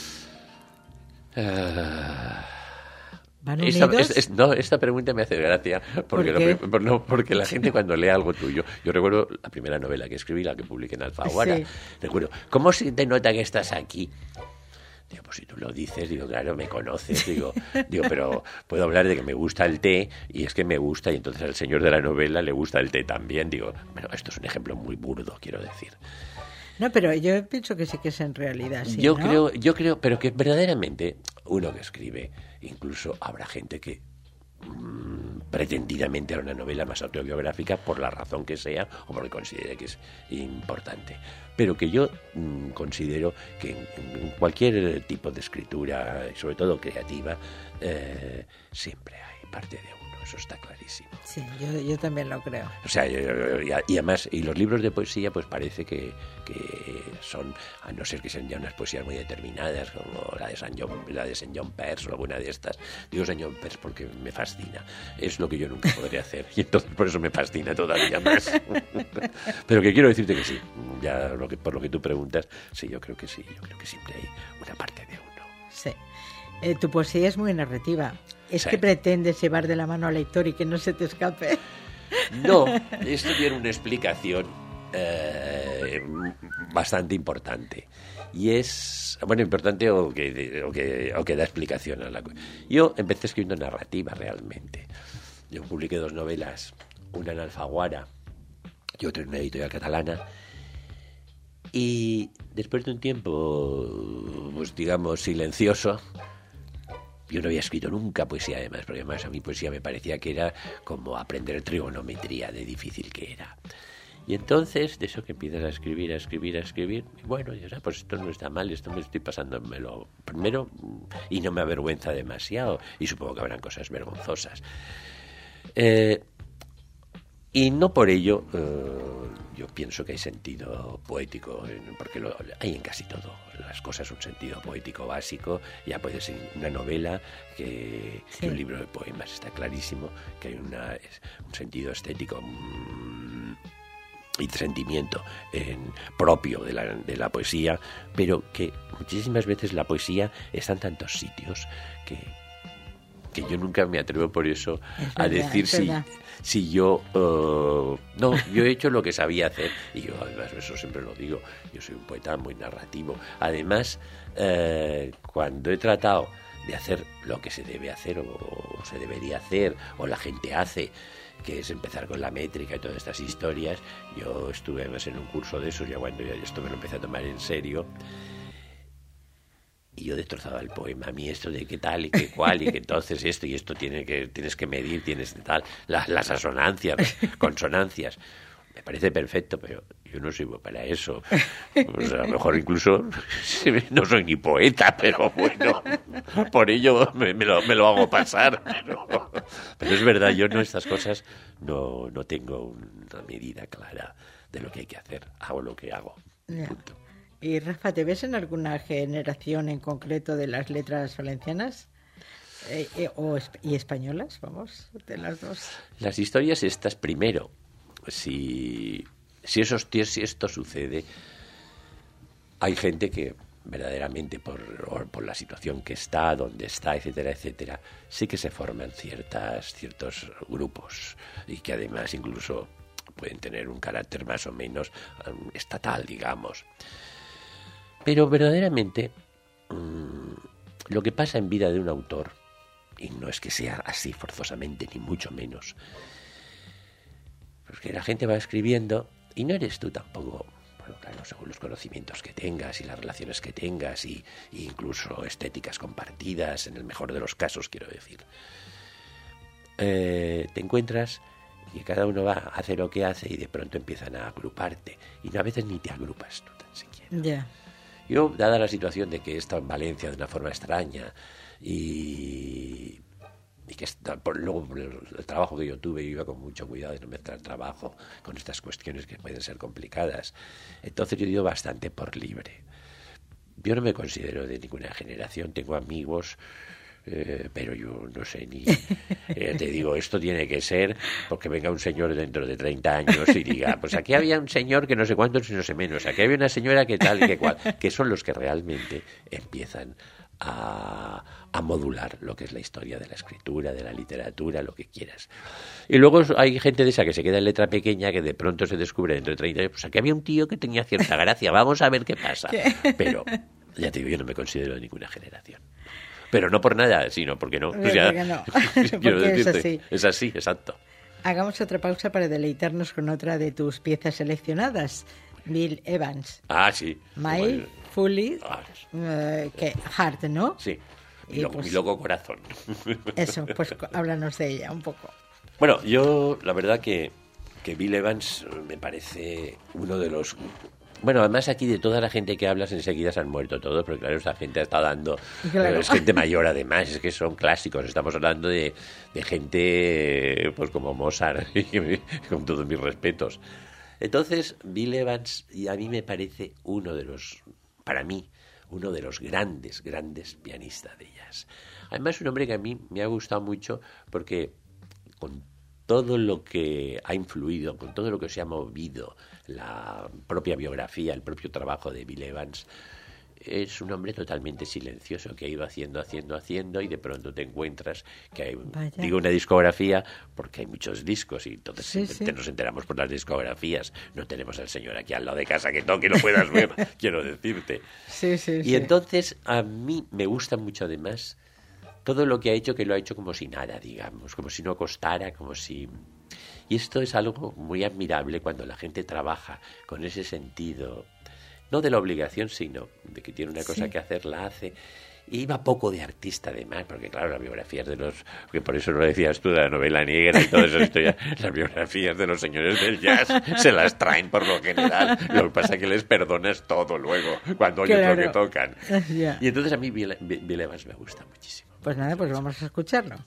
[SPEAKER 3] ¿Van unidos?
[SPEAKER 4] Esta pregunta me hace gracia porque, porque la gente cuando lee algo tuyo, yo recuerdo la primera novela que escribí, la que publiqué en Alfaguara, recuerdo, ¿cómo se te nota que estás aquí? Digo, pues si tú lo dices, digo, claro, me conoces, digo, pero puedo hablar de que me gusta el té, y es que me gusta, y entonces al señor de la novela le gusta el té también, digo, bueno, esto es un ejemplo muy burdo, quiero decir.
[SPEAKER 3] No, pero yo pienso que sí que es en realidad así,
[SPEAKER 4] yo
[SPEAKER 3] ¿no?
[SPEAKER 4] creo, pero que verdaderamente uno que escribe, incluso habrá gente que pretendidamente hará una novela más autobiográfica por la razón que sea o porque considere que es importante, pero que yo considero que en cualquier tipo de escritura, sobre todo creativa, siempre hay parte de uno, eso está clarísimo.
[SPEAKER 3] Sí, yo también lo creo.
[SPEAKER 4] O sea, y además, y los libros de poesía, pues parece que son, a no ser que sean ya unas poesías muy determinadas, como la de Saint John Perse o alguna de estas. Digo Saint John Perse porque me fascina. Es lo que yo nunca podría hacer. Y entonces por eso me fascina todavía más. Pero que quiero decirte que sí. Ya por lo que tú preguntas, sí, yo creo que sí. Yo creo que siempre hay una parte de uno.
[SPEAKER 3] Sí. Tu poesía es muy narrativa. ¿Es
[SPEAKER 4] Sí.
[SPEAKER 3] que pretendes llevar de la mano al lector y que no se te escape?
[SPEAKER 4] No, esto tiene una explicación bastante importante. Y es, bueno, importante o que da explicación a la cosa. Yo empecé escribiendo narrativa realmente. Yo publiqué 2 novelas, una en Alfaguara, y otro en una editorial catalana. Y después de un tiempo, pues digamos, silencioso, yo no había escrito nunca poesía además, porque además a mí poesía me parecía que era como aprender trigonometría, de difícil que era. Y entonces, de eso que empiezas a escribir, y bueno, y, pues esto no está mal, esto me estoy pasándomelo primero y no me avergüenza demasiado, y supongo que habrán cosas vergonzosas. Y no por ello yo pienso que hay sentido poético, porque hay en casi todo. Las cosas un sentido poético básico, ya puede ser una novela, que un libro de poemas, está clarísimo que hay un sentido estético y sentimiento propio de la poesía, pero que muchísimas veces la poesía está en tantos sitios que yo nunca me atrevo por eso a decir si yo no, yo he hecho lo que sabía hacer, y yo además eso siempre lo digo, yo soy un poeta muy narrativo. Además, cuando he tratado de hacer lo que se debe hacer o se debería hacer o la gente hace, que es empezar con la métrica y todas estas historias, yo estuve además en un curso de eso, ya cuando esto me lo empecé a tomar en serio. Y yo destrozaba el poema. A mí esto de qué tal y qué cual, y que entonces esto y esto tienes que medir, tienes de tal, las asonancias, consonancias. Me parece perfecto, pero yo no sirvo para eso. Pues a lo mejor incluso no soy ni poeta, pero bueno, por ello me lo hago pasar. Pero es verdad, yo estas cosas no tengo una medida clara de lo que hay que hacer. Hago lo que hago. Punto.
[SPEAKER 3] Y Rafa, ¿te ves en alguna generación en concreto de las letras valencianas y españolas? Vamos, de las dos.
[SPEAKER 4] Las historias estas primero. Si esto sucede, hay gente que verdaderamente por la situación que está, donde está, etcétera, etcétera, sí que se forman ciertos grupos y que además incluso pueden tener un carácter más o menos estatal, digamos. Pero verdaderamente lo que pasa en vida de un autor, y no es que sea así forzosamente, ni mucho menos, porque la gente va escribiendo y no eres tú tampoco, bueno, claro, según los conocimientos que tengas y las relaciones que tengas y incluso estéticas compartidas, en el mejor de los casos, quiero decir. Te encuentras y cada uno hace lo que hace y de pronto empiezan a agruparte y a veces ni te agrupas tú tan siquiera.
[SPEAKER 3] Ya.
[SPEAKER 4] Yo, dada la situación de que he estado en Valencia de una forma extraña y que luego por el trabajo que yo tuve, yo iba con mucho cuidado de no mezclar trabajo con estas cuestiones que pueden ser complicadas, entonces yo he ido bastante por libre. Yo no me considero de ninguna generación, tengo amigos, pero yo no sé ni... te digo, esto tiene que ser porque venga un señor dentro de 30 años y diga, pues aquí había un señor que no sé cuántos y no sé menos, aquí había una señora que tal y que cual, que son los que realmente empiezan a modular lo que es la historia de la escritura, de la literatura, lo que quieras. Y luego hay gente de esa que se queda en letra pequeña, que de pronto se descubre dentro de 30 años, pues aquí había un tío que tenía cierta gracia, vamos a ver qué pasa. Pero, ya te digo, yo no me considero de ninguna generación. Pero no por nada, sino porque no.
[SPEAKER 3] Porque no.
[SPEAKER 4] Quiero
[SPEAKER 3] porque
[SPEAKER 4] decirte,
[SPEAKER 3] es así.
[SPEAKER 4] Es así, exacto.
[SPEAKER 3] Hagamos otra pausa para deleitarnos con otra de tus piezas seleccionadas. Bill Evans.
[SPEAKER 4] Ah, sí.
[SPEAKER 3] My Fully Heart, ¿no?
[SPEAKER 4] Sí.
[SPEAKER 3] Y
[SPEAKER 4] mi loco corazón.
[SPEAKER 3] Eso, pues háblanos de ella un poco.
[SPEAKER 4] Bueno, yo la verdad que Bill Evans me parece uno de los... Bueno, además aquí de toda la gente que hablas enseguida se han muerto todos, porque claro, esta gente está dando...
[SPEAKER 3] Claro.
[SPEAKER 4] Es gente mayor además, es que son clásicos. Estamos hablando de gente pues como Mozart, con todos mis respetos. Entonces, Bill Evans, y a mí me parece para mí, uno de los grandes pianistas de jazz. Además, un hombre que a mí me ha gustado mucho porque con todo lo que ha influido, con todo lo que se ha movido, la propia biografía, el propio trabajo de Bill Evans, es un hombre totalmente silencioso que ha ido haciendo y de pronto te encuentras que hay, digo una discografía porque hay muchos discos y entonces nos enteramos por las discografías. No tenemos al señor aquí al lado de casa que toque y lo puedas ver, quiero decirte. Y entonces a mí me gusta mucho además todo lo que ha hecho, que lo ha hecho como si nada, digamos, como si no costara, como si... Y esto es algo muy admirable cuando la gente trabaja con ese sentido, no de la obligación, sino de que tiene una cosa que hacer, la hace. Y iba poco de artista además, porque claro, las biografías de los... que por eso lo decías tú, de la novela negra y todas esas historias, las biografías de los señores del jazz se las traen por lo general. Lo que pasa es que les perdonas todo luego, cuando hay otro que tocan.
[SPEAKER 3] Ya.
[SPEAKER 4] Y entonces a mí Bill Evans me gusta muchísimo.
[SPEAKER 3] Pues nada, pues vamos a escucharlo.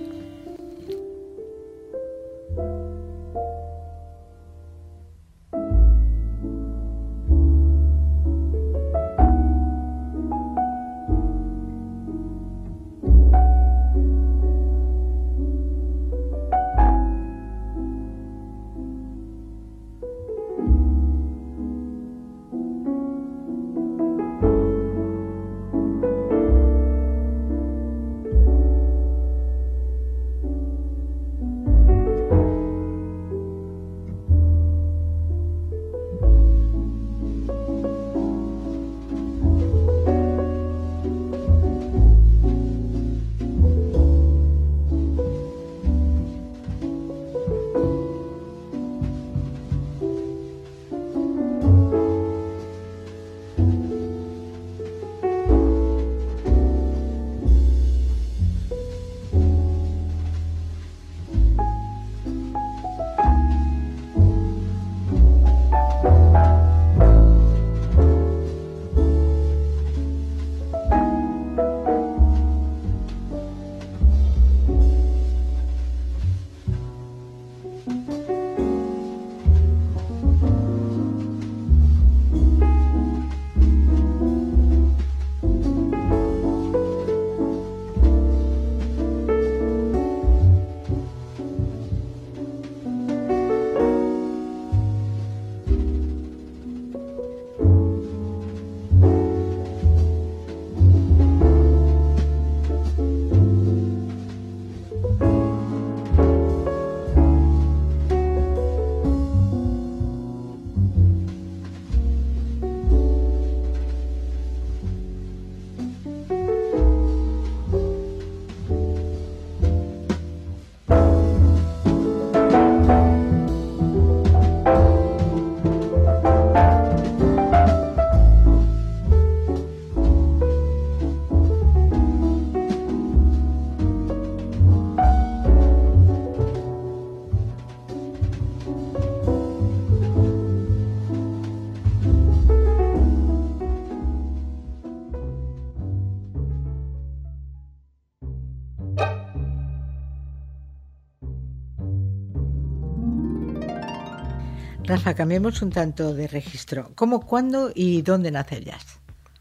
[SPEAKER 3] Rafa, cambiemos un tanto de registro. ¿Cómo, cuándo y dónde nace el jazz?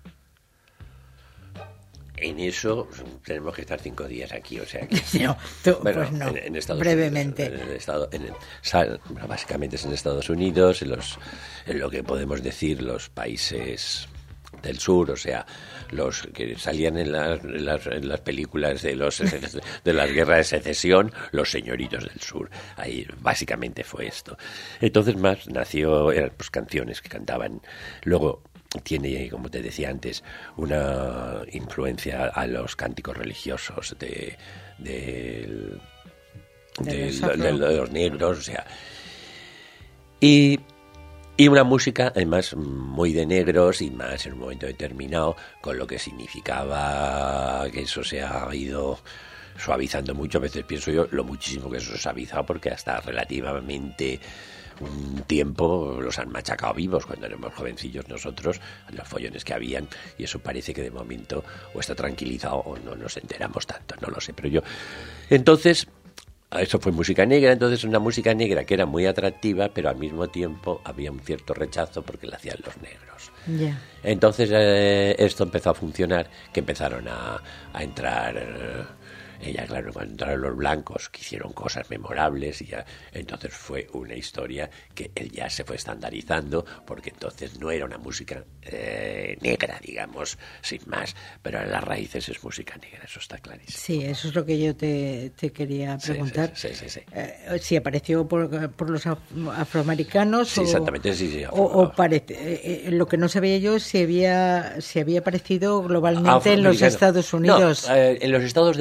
[SPEAKER 4] En eso tenemos que estar 5 días aquí, o sea que...
[SPEAKER 3] No, tú,
[SPEAKER 4] bueno,
[SPEAKER 3] pues no,
[SPEAKER 4] en Estados
[SPEAKER 3] brevemente.
[SPEAKER 4] Unidos, básicamente es en Estados Unidos, en lo que podemos decir los países del sur, o sea, los que salían en las películas de las guerras de secesión, los señoritos del sur. Ahí básicamente fue esto. Entonces más eran pues canciones que cantaban. Luego tiene, como te decía antes, una influencia a los cánticos religiosos de los negros, o sea, y una música además muy de negros y más en un momento determinado, con lo que significaba que eso se ha ido suavizando mucho. A veces pienso yo lo muchísimo que eso se ha suavizado, porque hasta relativamente un tiempo los han machacado vivos cuando éramos jovencillos nosotros, los follones que habían, y eso parece que de momento o está tranquilizado o no nos enteramos tanto, no lo sé, pero yo... Entonces, eso fue música negra, entonces una música negra que era muy atractiva, pero al mismo tiempo había un cierto rechazo porque la hacían los negros.
[SPEAKER 3] Yeah.
[SPEAKER 4] Entonces esto empezó a funcionar, que empezaron a entrar... Ella, claro, cuando entraron los blancos, que hicieron cosas memorables, y ya, entonces fue una historia que el jazz se fue estandarizando, porque entonces no era una música negra, digamos, sin más, pero en las raíces es música negra, eso está clarísimo.
[SPEAKER 3] Sí, eso es lo que yo te quería preguntar.
[SPEAKER 4] Sí.
[SPEAKER 3] Si apareció por los afroamericanos.
[SPEAKER 4] Sí, exactamente, sí.
[SPEAKER 3] O lo que no sabía yo es si había aparecido globalmente en los Estados Unidos.
[SPEAKER 4] No, en los estados del sur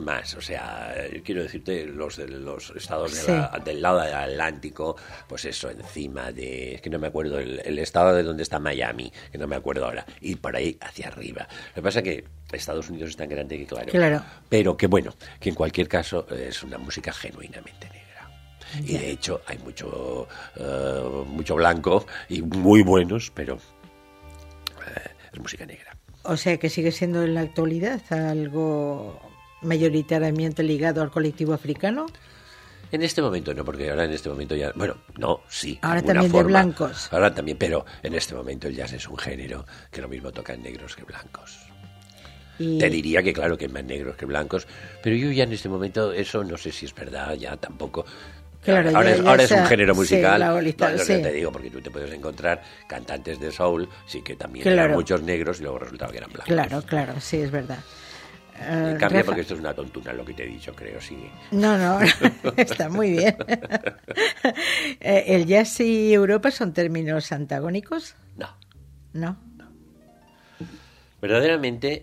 [SPEAKER 4] más. O sea, quiero decirte, los estados
[SPEAKER 3] Sí.
[SPEAKER 4] del lado del Atlántico, pues eso, encima de... Es que no me acuerdo, el estado de donde está Miami, que no me acuerdo ahora. Y por ahí hacia arriba. Lo que pasa es que Estados Unidos es tan grande que
[SPEAKER 3] Claro.
[SPEAKER 4] Pero que bueno, que en cualquier caso es una música genuinamente negra. Y de hecho hay mucho blanco y muy buenos, pero es música negra.
[SPEAKER 3] O sea que sigue siendo en la actualidad algo mayoritariamente ligado al colectivo africano.
[SPEAKER 4] En este momento no, porque ahora en este momento ya... Bueno, no, sí.
[SPEAKER 3] Ahora
[SPEAKER 4] de alguna
[SPEAKER 3] también de
[SPEAKER 4] forma.
[SPEAKER 3] blancos.
[SPEAKER 4] Ahora también, pero en este momento el jazz es un género que lo mismo tocan negros que blancos.
[SPEAKER 3] Y...
[SPEAKER 4] Te diría que claro que hay más negros que blancos, pero yo ya en este momento eso no sé si es verdad, ya tampoco...
[SPEAKER 3] Claro,
[SPEAKER 4] ahora
[SPEAKER 3] ya
[SPEAKER 4] es un género musical.
[SPEAKER 3] Sí, la bolita,
[SPEAKER 4] no,
[SPEAKER 3] sí.
[SPEAKER 4] te digo, porque tú te puedes encontrar cantantes de soul, sí que también
[SPEAKER 3] Claro.
[SPEAKER 4] eran muchos negros y luego resultaba que eran blancos.
[SPEAKER 3] Claro, sí, es verdad.
[SPEAKER 4] Cambia
[SPEAKER 3] Rafa.
[SPEAKER 4] porque esto es una tontuna lo que te he dicho, creo, sí.
[SPEAKER 3] No, está muy bien. ¿El jazz y Europa son términos antagónicos?
[SPEAKER 4] No.
[SPEAKER 3] No.
[SPEAKER 4] Verdaderamente,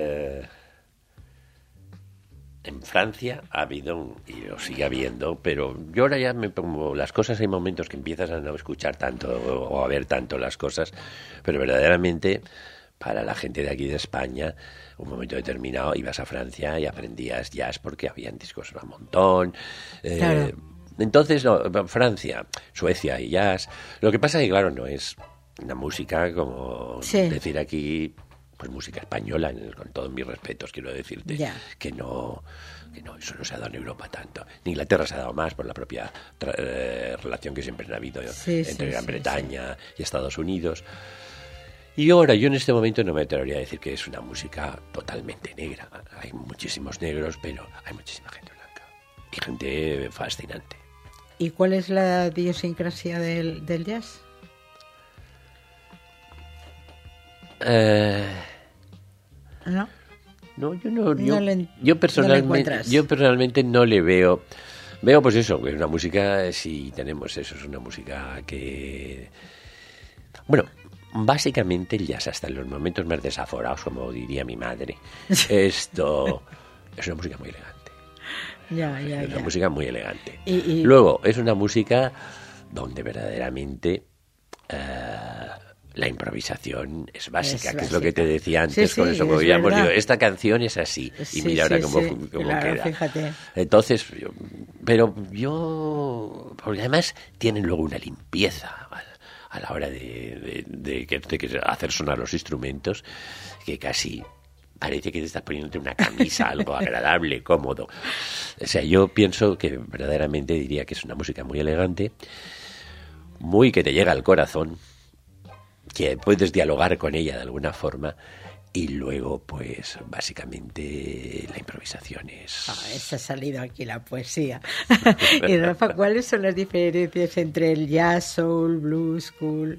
[SPEAKER 4] en Francia ha habido, y lo sigue habiendo, pero yo ahora ya me pongo las cosas, hay momentos que empiezas a no escuchar tanto o a ver tanto las cosas, pero verdaderamente para la gente de aquí de España, un momento determinado ibas a Francia y aprendías jazz porque habían discos un montón.
[SPEAKER 3] Claro.
[SPEAKER 4] Entonces, no, Francia, Suecia y jazz. Lo que pasa es que, claro, no es una música como
[SPEAKER 3] Sí.
[SPEAKER 4] decir aquí... Pues música española, con todos mis respetos, quiero decirte
[SPEAKER 3] Ya.
[SPEAKER 4] que no, eso no se ha dado en Europa tanto. En Inglaterra se ha dado más por la propia relación que siempre ha habido entre Gran Bretaña y Estados Unidos. Y ahora, yo en este momento no me atrevería a decir que es una música totalmente negra. Hay muchísimos negros, pero hay muchísima gente blanca y gente fascinante.
[SPEAKER 3] ¿Y cuál es la idiosincrasia del jazz? ¿No?
[SPEAKER 4] No,
[SPEAKER 3] yo
[SPEAKER 4] personalmente no le veo. Veo pues eso, que es una música, si tenemos eso, es una música que... Bueno, básicamente el jazz, hasta en los momentos más desaforados, como diría mi madre, esto es una música muy elegante. Es una música muy elegante.
[SPEAKER 3] Y...
[SPEAKER 4] Luego, es una música donde verdaderamente... la improvisación es básica, que es lo que te decía antes con eso, porque ya hemos dicho, esta canción es así, y mira ahora cómo
[SPEAKER 3] claro,
[SPEAKER 4] queda.
[SPEAKER 3] Fíjate.
[SPEAKER 4] Entonces, porque además tienen luego una limpieza a la hora de hacer sonar los instrumentos, que casi parece que te estás poniéndote una camisa, algo agradable, cómodo. O sea, yo pienso que verdaderamente diría que es una música muy elegante, muy que te llega al corazón, que puedes dialogar con ella de alguna forma, y luego pues básicamente la improvisación es...
[SPEAKER 3] Esa ha salido aquí la poesía. Y Rafa, ¿cuáles son las diferencias entre el jazz, soul, blues, cool?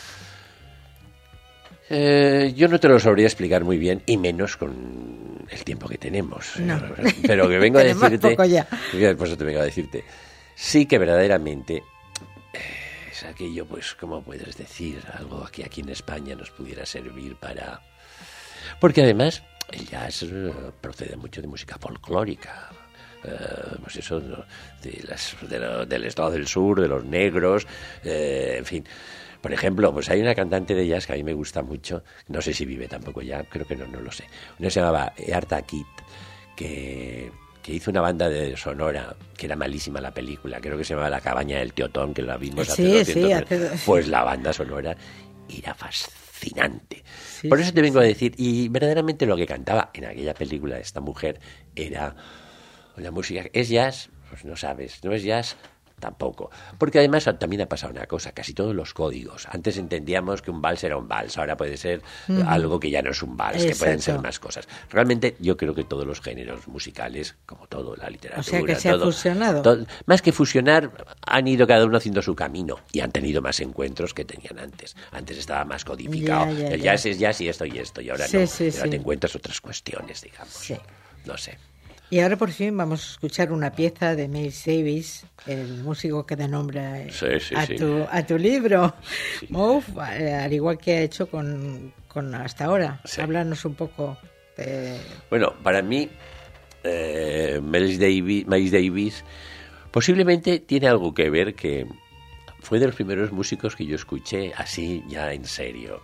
[SPEAKER 4] Yo no te lo sabría explicar muy bien, y menos con el tiempo que tenemos.
[SPEAKER 3] No.
[SPEAKER 4] Pero que vengo a decirte...
[SPEAKER 3] Poco ya.
[SPEAKER 4] Por eso te vengo a decirte. Sí que verdaderamente... es aquello, pues, ¿cómo puedes decir? Algo que aquí en España nos pudiera servir para... Porque además el jazz procede mucho de música folclórica. Pues eso, del estado del sur, de los negros, en fin. Por ejemplo, pues hay una cantante de jazz que a mí me gusta mucho, no sé si vive tampoco ya, creo que no lo sé. Una se llamaba Eartha Kitt, que hizo una banda de sonora, que era malísima la película, creo que se llamaba La cabaña del tío Tom, que la vimos hace 200 años. Pues la banda sonora era fascinante. Por eso te vengo a decir, y verdaderamente lo que cantaba en aquella película esta mujer era la música. ¿Es jazz? Pues no sabes, ¿no es jazz? Tampoco. Porque además también ha pasado una cosa, casi todos los códigos. Antes entendíamos que un vals era un vals, ahora puede ser algo que ya no es un vals, que pueden ser más cosas. Realmente yo creo que todos los géneros musicales, como todo, la literatura...
[SPEAKER 3] O sea que se ha fusionado.
[SPEAKER 4] Más que fusionar, han ido cada uno haciendo su camino y han tenido más encuentros que tenían antes. Antes estaba más codificado. El jazz es jazz y esto, y ahora no. Ahora te encuentras otras cuestiones, digamos.
[SPEAKER 3] Sí.
[SPEAKER 4] No sé.
[SPEAKER 3] Y ahora por fin vamos a escuchar una pieza de Miles Davis, el músico que da nombre a tu libro, sí. Al igual que ha hecho con hasta ahora. Sí. Háblanos un poco de...
[SPEAKER 4] Bueno, para mí Miles Davis posiblemente tiene algo que ver, que fue de los primeros músicos que yo escuché así ya en serio.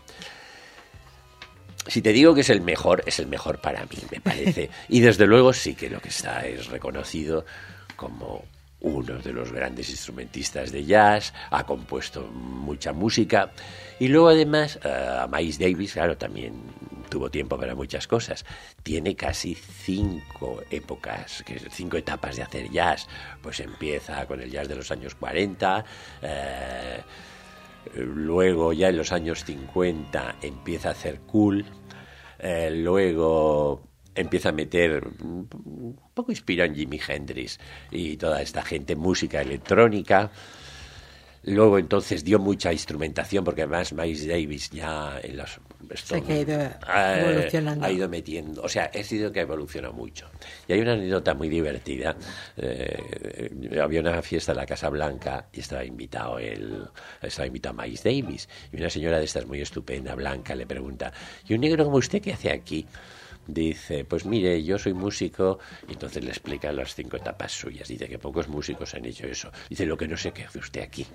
[SPEAKER 4] Si te digo que es el mejor para mí, me parece. Y desde luego sí que lo que está es reconocido como uno de los grandes instrumentistas de jazz, ha compuesto mucha música. Y luego además Miles Davis, claro, también tuvo tiempo para muchas cosas. Tiene casi 5 etapas de hacer jazz. Pues empieza con el jazz de los años 40, luego ya en los años 50 empieza a hacer cool, luego empieza a meter, un poco inspirado en Jimi Hendrix y toda esta gente, música electrónica. Luego entonces dio mucha instrumentación, porque además Miles Davis ya en los...
[SPEAKER 3] Se ha ido evolucionando.
[SPEAKER 4] Ha ido metiendo, o sea, ha sido que ha evolucionado mucho. Y hay una anécdota muy divertida. Había una fiesta en la Casa Blanca y estaba invitado Miles Davis. Y una señora de estas muy estupenda, blanca, le pregunta: ¿y un negro como usted qué hace aquí? Dice: pues mire, yo soy músico. Y entonces le explica las 5 etapas suyas. Dice que pocos músicos han hecho eso. Dice: lo que no sé qué hace usted aquí.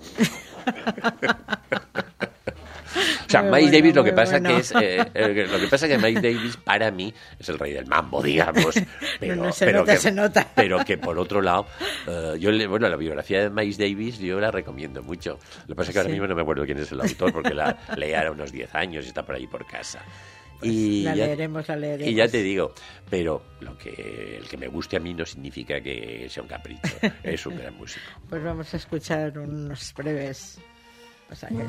[SPEAKER 4] O sea, Miles Davis, lo que pasa que es lo que pasa que Miles Davis para mí es el rey del mambo, digamos. Pero,
[SPEAKER 3] se nota.
[SPEAKER 4] Pero que por otro lado, la biografía de Miles Davis yo la recomiendo mucho. Lo que pasa es que ahora mismo no me acuerdo quién es el autor, porque la leí ahora unos 10 años y está por ahí por casa.
[SPEAKER 3] Pues la leeremos.
[SPEAKER 4] Y ya te digo, pero el que me guste a mí no significa que sea un capricho. Es un gran músico.
[SPEAKER 3] Pues vamos a escuchar unos breves pasajes.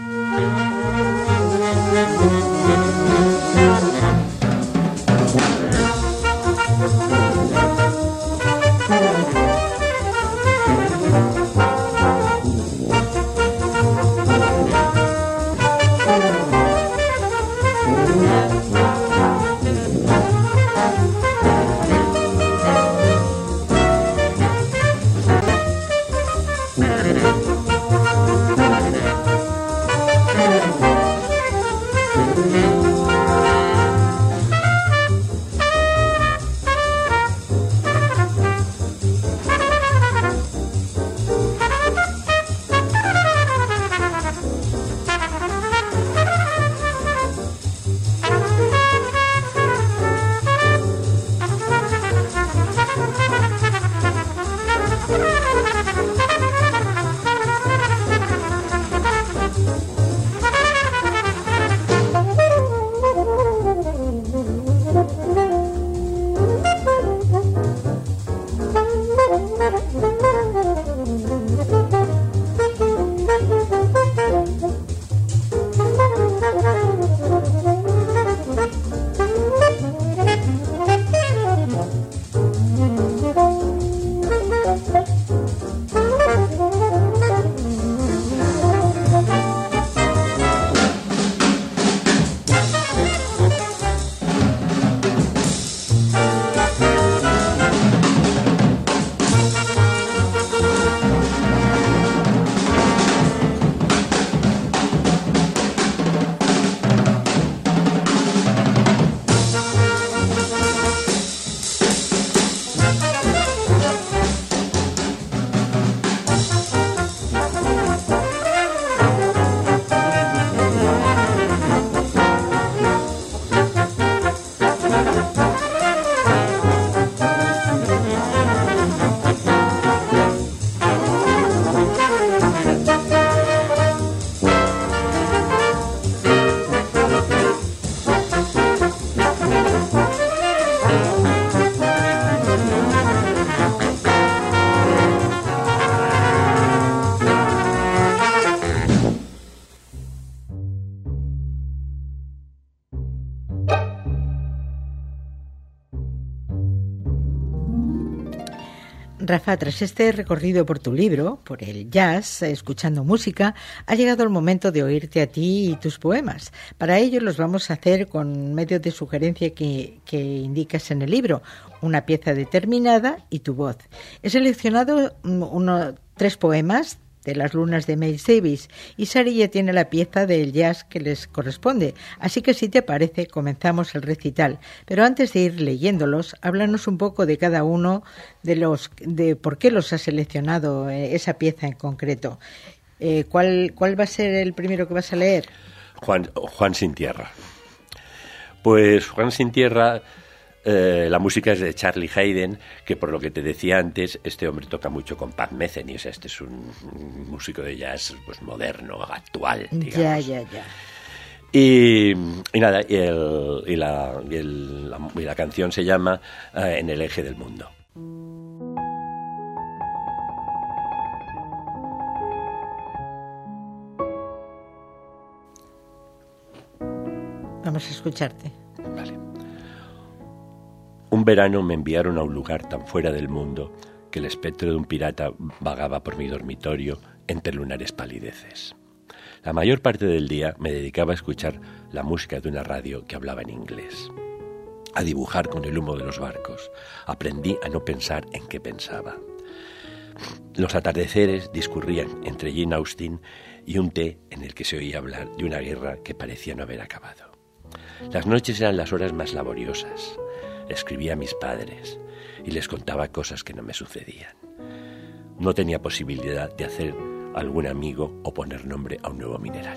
[SPEAKER 3] Rafa, tras este recorrido por tu libro, por el jazz, escuchando música, ha llegado el momento de oírte a ti y tus poemas. Para ello los vamos a hacer con medio de sugerencia que indicas en el libro, una pieza determinada y tu voz. He seleccionado 3 poemas de las lunas de Miles Davis, y Sari ya tiene la pieza del jazz que les corresponde. Así que si te parece, comenzamos el recital. Pero antes de ir leyéndolos, háblanos un poco de cada uno de por qué los has seleccionado, esa pieza en concreto. ¿Cuál va a ser el primero que vas a leer?
[SPEAKER 4] Juan sin tierra. Pues Juan sin tierra, la música es de Charlie Haydn, que por lo que te decía antes, este hombre toca mucho con Pat Metheny, o sea, este es un músico de jazz pues moderno, actual, digamos.
[SPEAKER 3] Ya.
[SPEAKER 4] Y nada, y la canción se llama En el eje del mundo.
[SPEAKER 3] Vamos a escucharte.
[SPEAKER 4] Vale. Un verano me enviaron a un lugar tan fuera del mundo que el espectro de un pirata vagaba por mi dormitorio entre lunares palideces. La mayor parte del día me dedicaba a escuchar la música de una radio que hablaba en inglés, a dibujar con el humo de los barcos. Aprendí a no pensar en qué pensaba. Los atardeceres discurrían entre Jane Austen y un té en el que se oía hablar de una guerra que parecía no haber acabado. Las noches eran las horas más laboriosas. Escribía a mis padres y les contaba cosas que no me sucedían. No tenía posibilidad de hacer algún amigo o poner nombre a un nuevo mineral.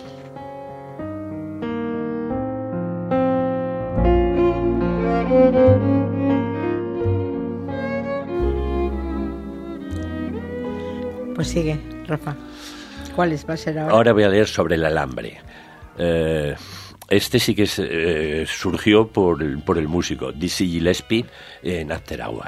[SPEAKER 3] Pues sigue, Rafa. ¿Cuáles va a ser ahora?
[SPEAKER 4] Ahora voy a leer sobre el alambre. Este sí que surgió por el músico Dizzy Gillespie en After Hour.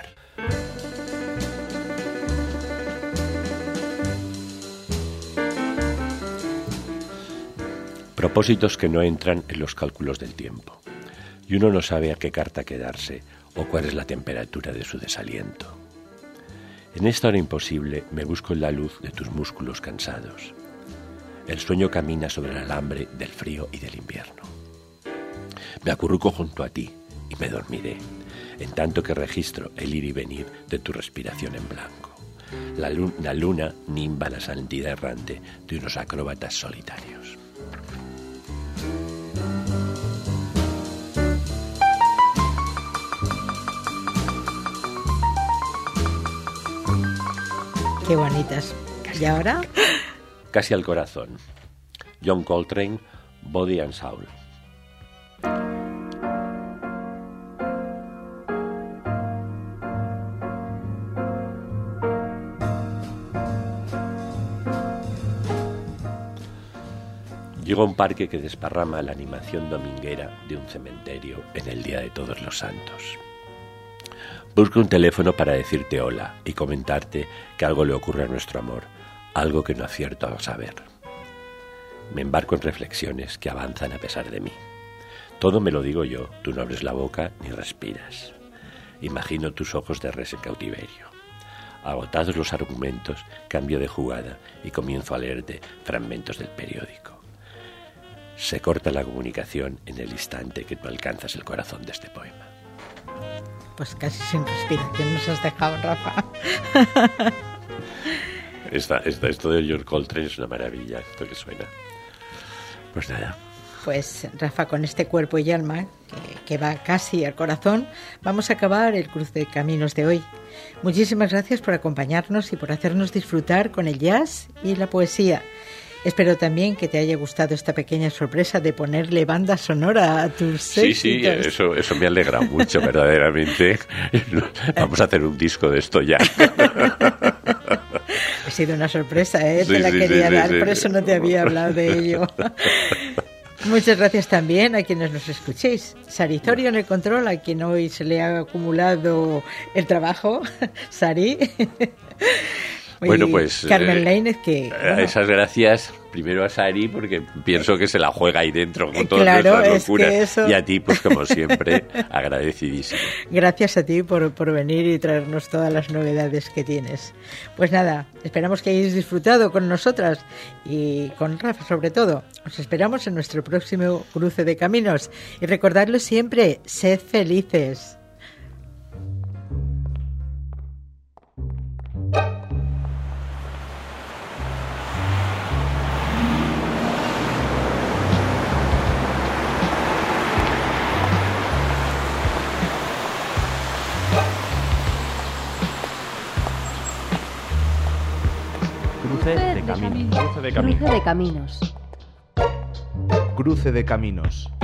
[SPEAKER 4] Propósitos que no entran en los cálculos del tiempo, y uno no sabe a qué carta quedarse o cuál es la temperatura de su desaliento. En esta hora imposible me busco en la luz de tus músculos cansados. El sueño camina sobre el alambre del frío y del invierno. Me acurruco junto a ti y me dormiré, en tanto que registro el ir y venir de tu respiración en blanco. La luna nimba la santidad errante de unos acróbatas solitarios.
[SPEAKER 3] Qué bonitas. ¿Y ahora?
[SPEAKER 4] Casi al corazón. John Coltrane, Body and Soul. Llego a un parque que desparrama la animación dominguera de un cementerio en el Día de Todos los Santos. Busco un teléfono para decirte hola y comentarte que algo le ocurre a nuestro amor, algo que no acierto a saber. Me embarco en reflexiones que avanzan a pesar de mí. Todo me lo digo yo, tú no abres la boca ni respiras. Imagino tus ojos de res en cautiverio. Agotados los argumentos, cambio de jugada y comienzo a leerte fragmentos del periódico. Se corta la comunicación en el instante que tú alcanzas el corazón de este poema.
[SPEAKER 3] Pues casi sin respiración nos has dejado, Rafa.
[SPEAKER 4] Esto de George Coltrane es una maravilla, esto que suena. Pues nada.
[SPEAKER 3] Pues Rafa, con este cuerpo y alma que va casi al corazón, vamos a acabar el cruce de caminos de hoy. Muchísimas gracias por acompañarnos y por hacernos disfrutar con el jazz y la poesía. Espero también que te haya gustado esta pequeña sorpresa de ponerle banda sonora a tus éxitos.
[SPEAKER 4] Sí, eso me alegra mucho, verdaderamente. Vamos a hacer un disco de esto ya.
[SPEAKER 3] Ha sido una sorpresa, te la quería dar, por eso no te había hablado de ello. Muchas gracias también a quienes nos escuchéis. Sari Zorio en el control, a quien hoy se le ha acumulado el trabajo. Sari.
[SPEAKER 4] Bueno, pues
[SPEAKER 3] Carmen Lainez, que bueno,
[SPEAKER 4] esas gracias primero a Sari, porque pienso que se la juega ahí dentro con todas
[SPEAKER 3] claro,
[SPEAKER 4] nuestras locuras,
[SPEAKER 3] eso...
[SPEAKER 4] y a ti, pues como siempre, agradecidísimo.
[SPEAKER 3] Gracias a ti por venir y traernos todas las novedades que tienes. Pues nada, esperamos que hayáis disfrutado con nosotras y con Rafa sobre todo. Os esperamos en nuestro próximo cruce de caminos y recordadlo siempre, sed felices.
[SPEAKER 1] Cruce de caminos.
[SPEAKER 5] Cruce de caminos.
[SPEAKER 1] Cruce de caminos.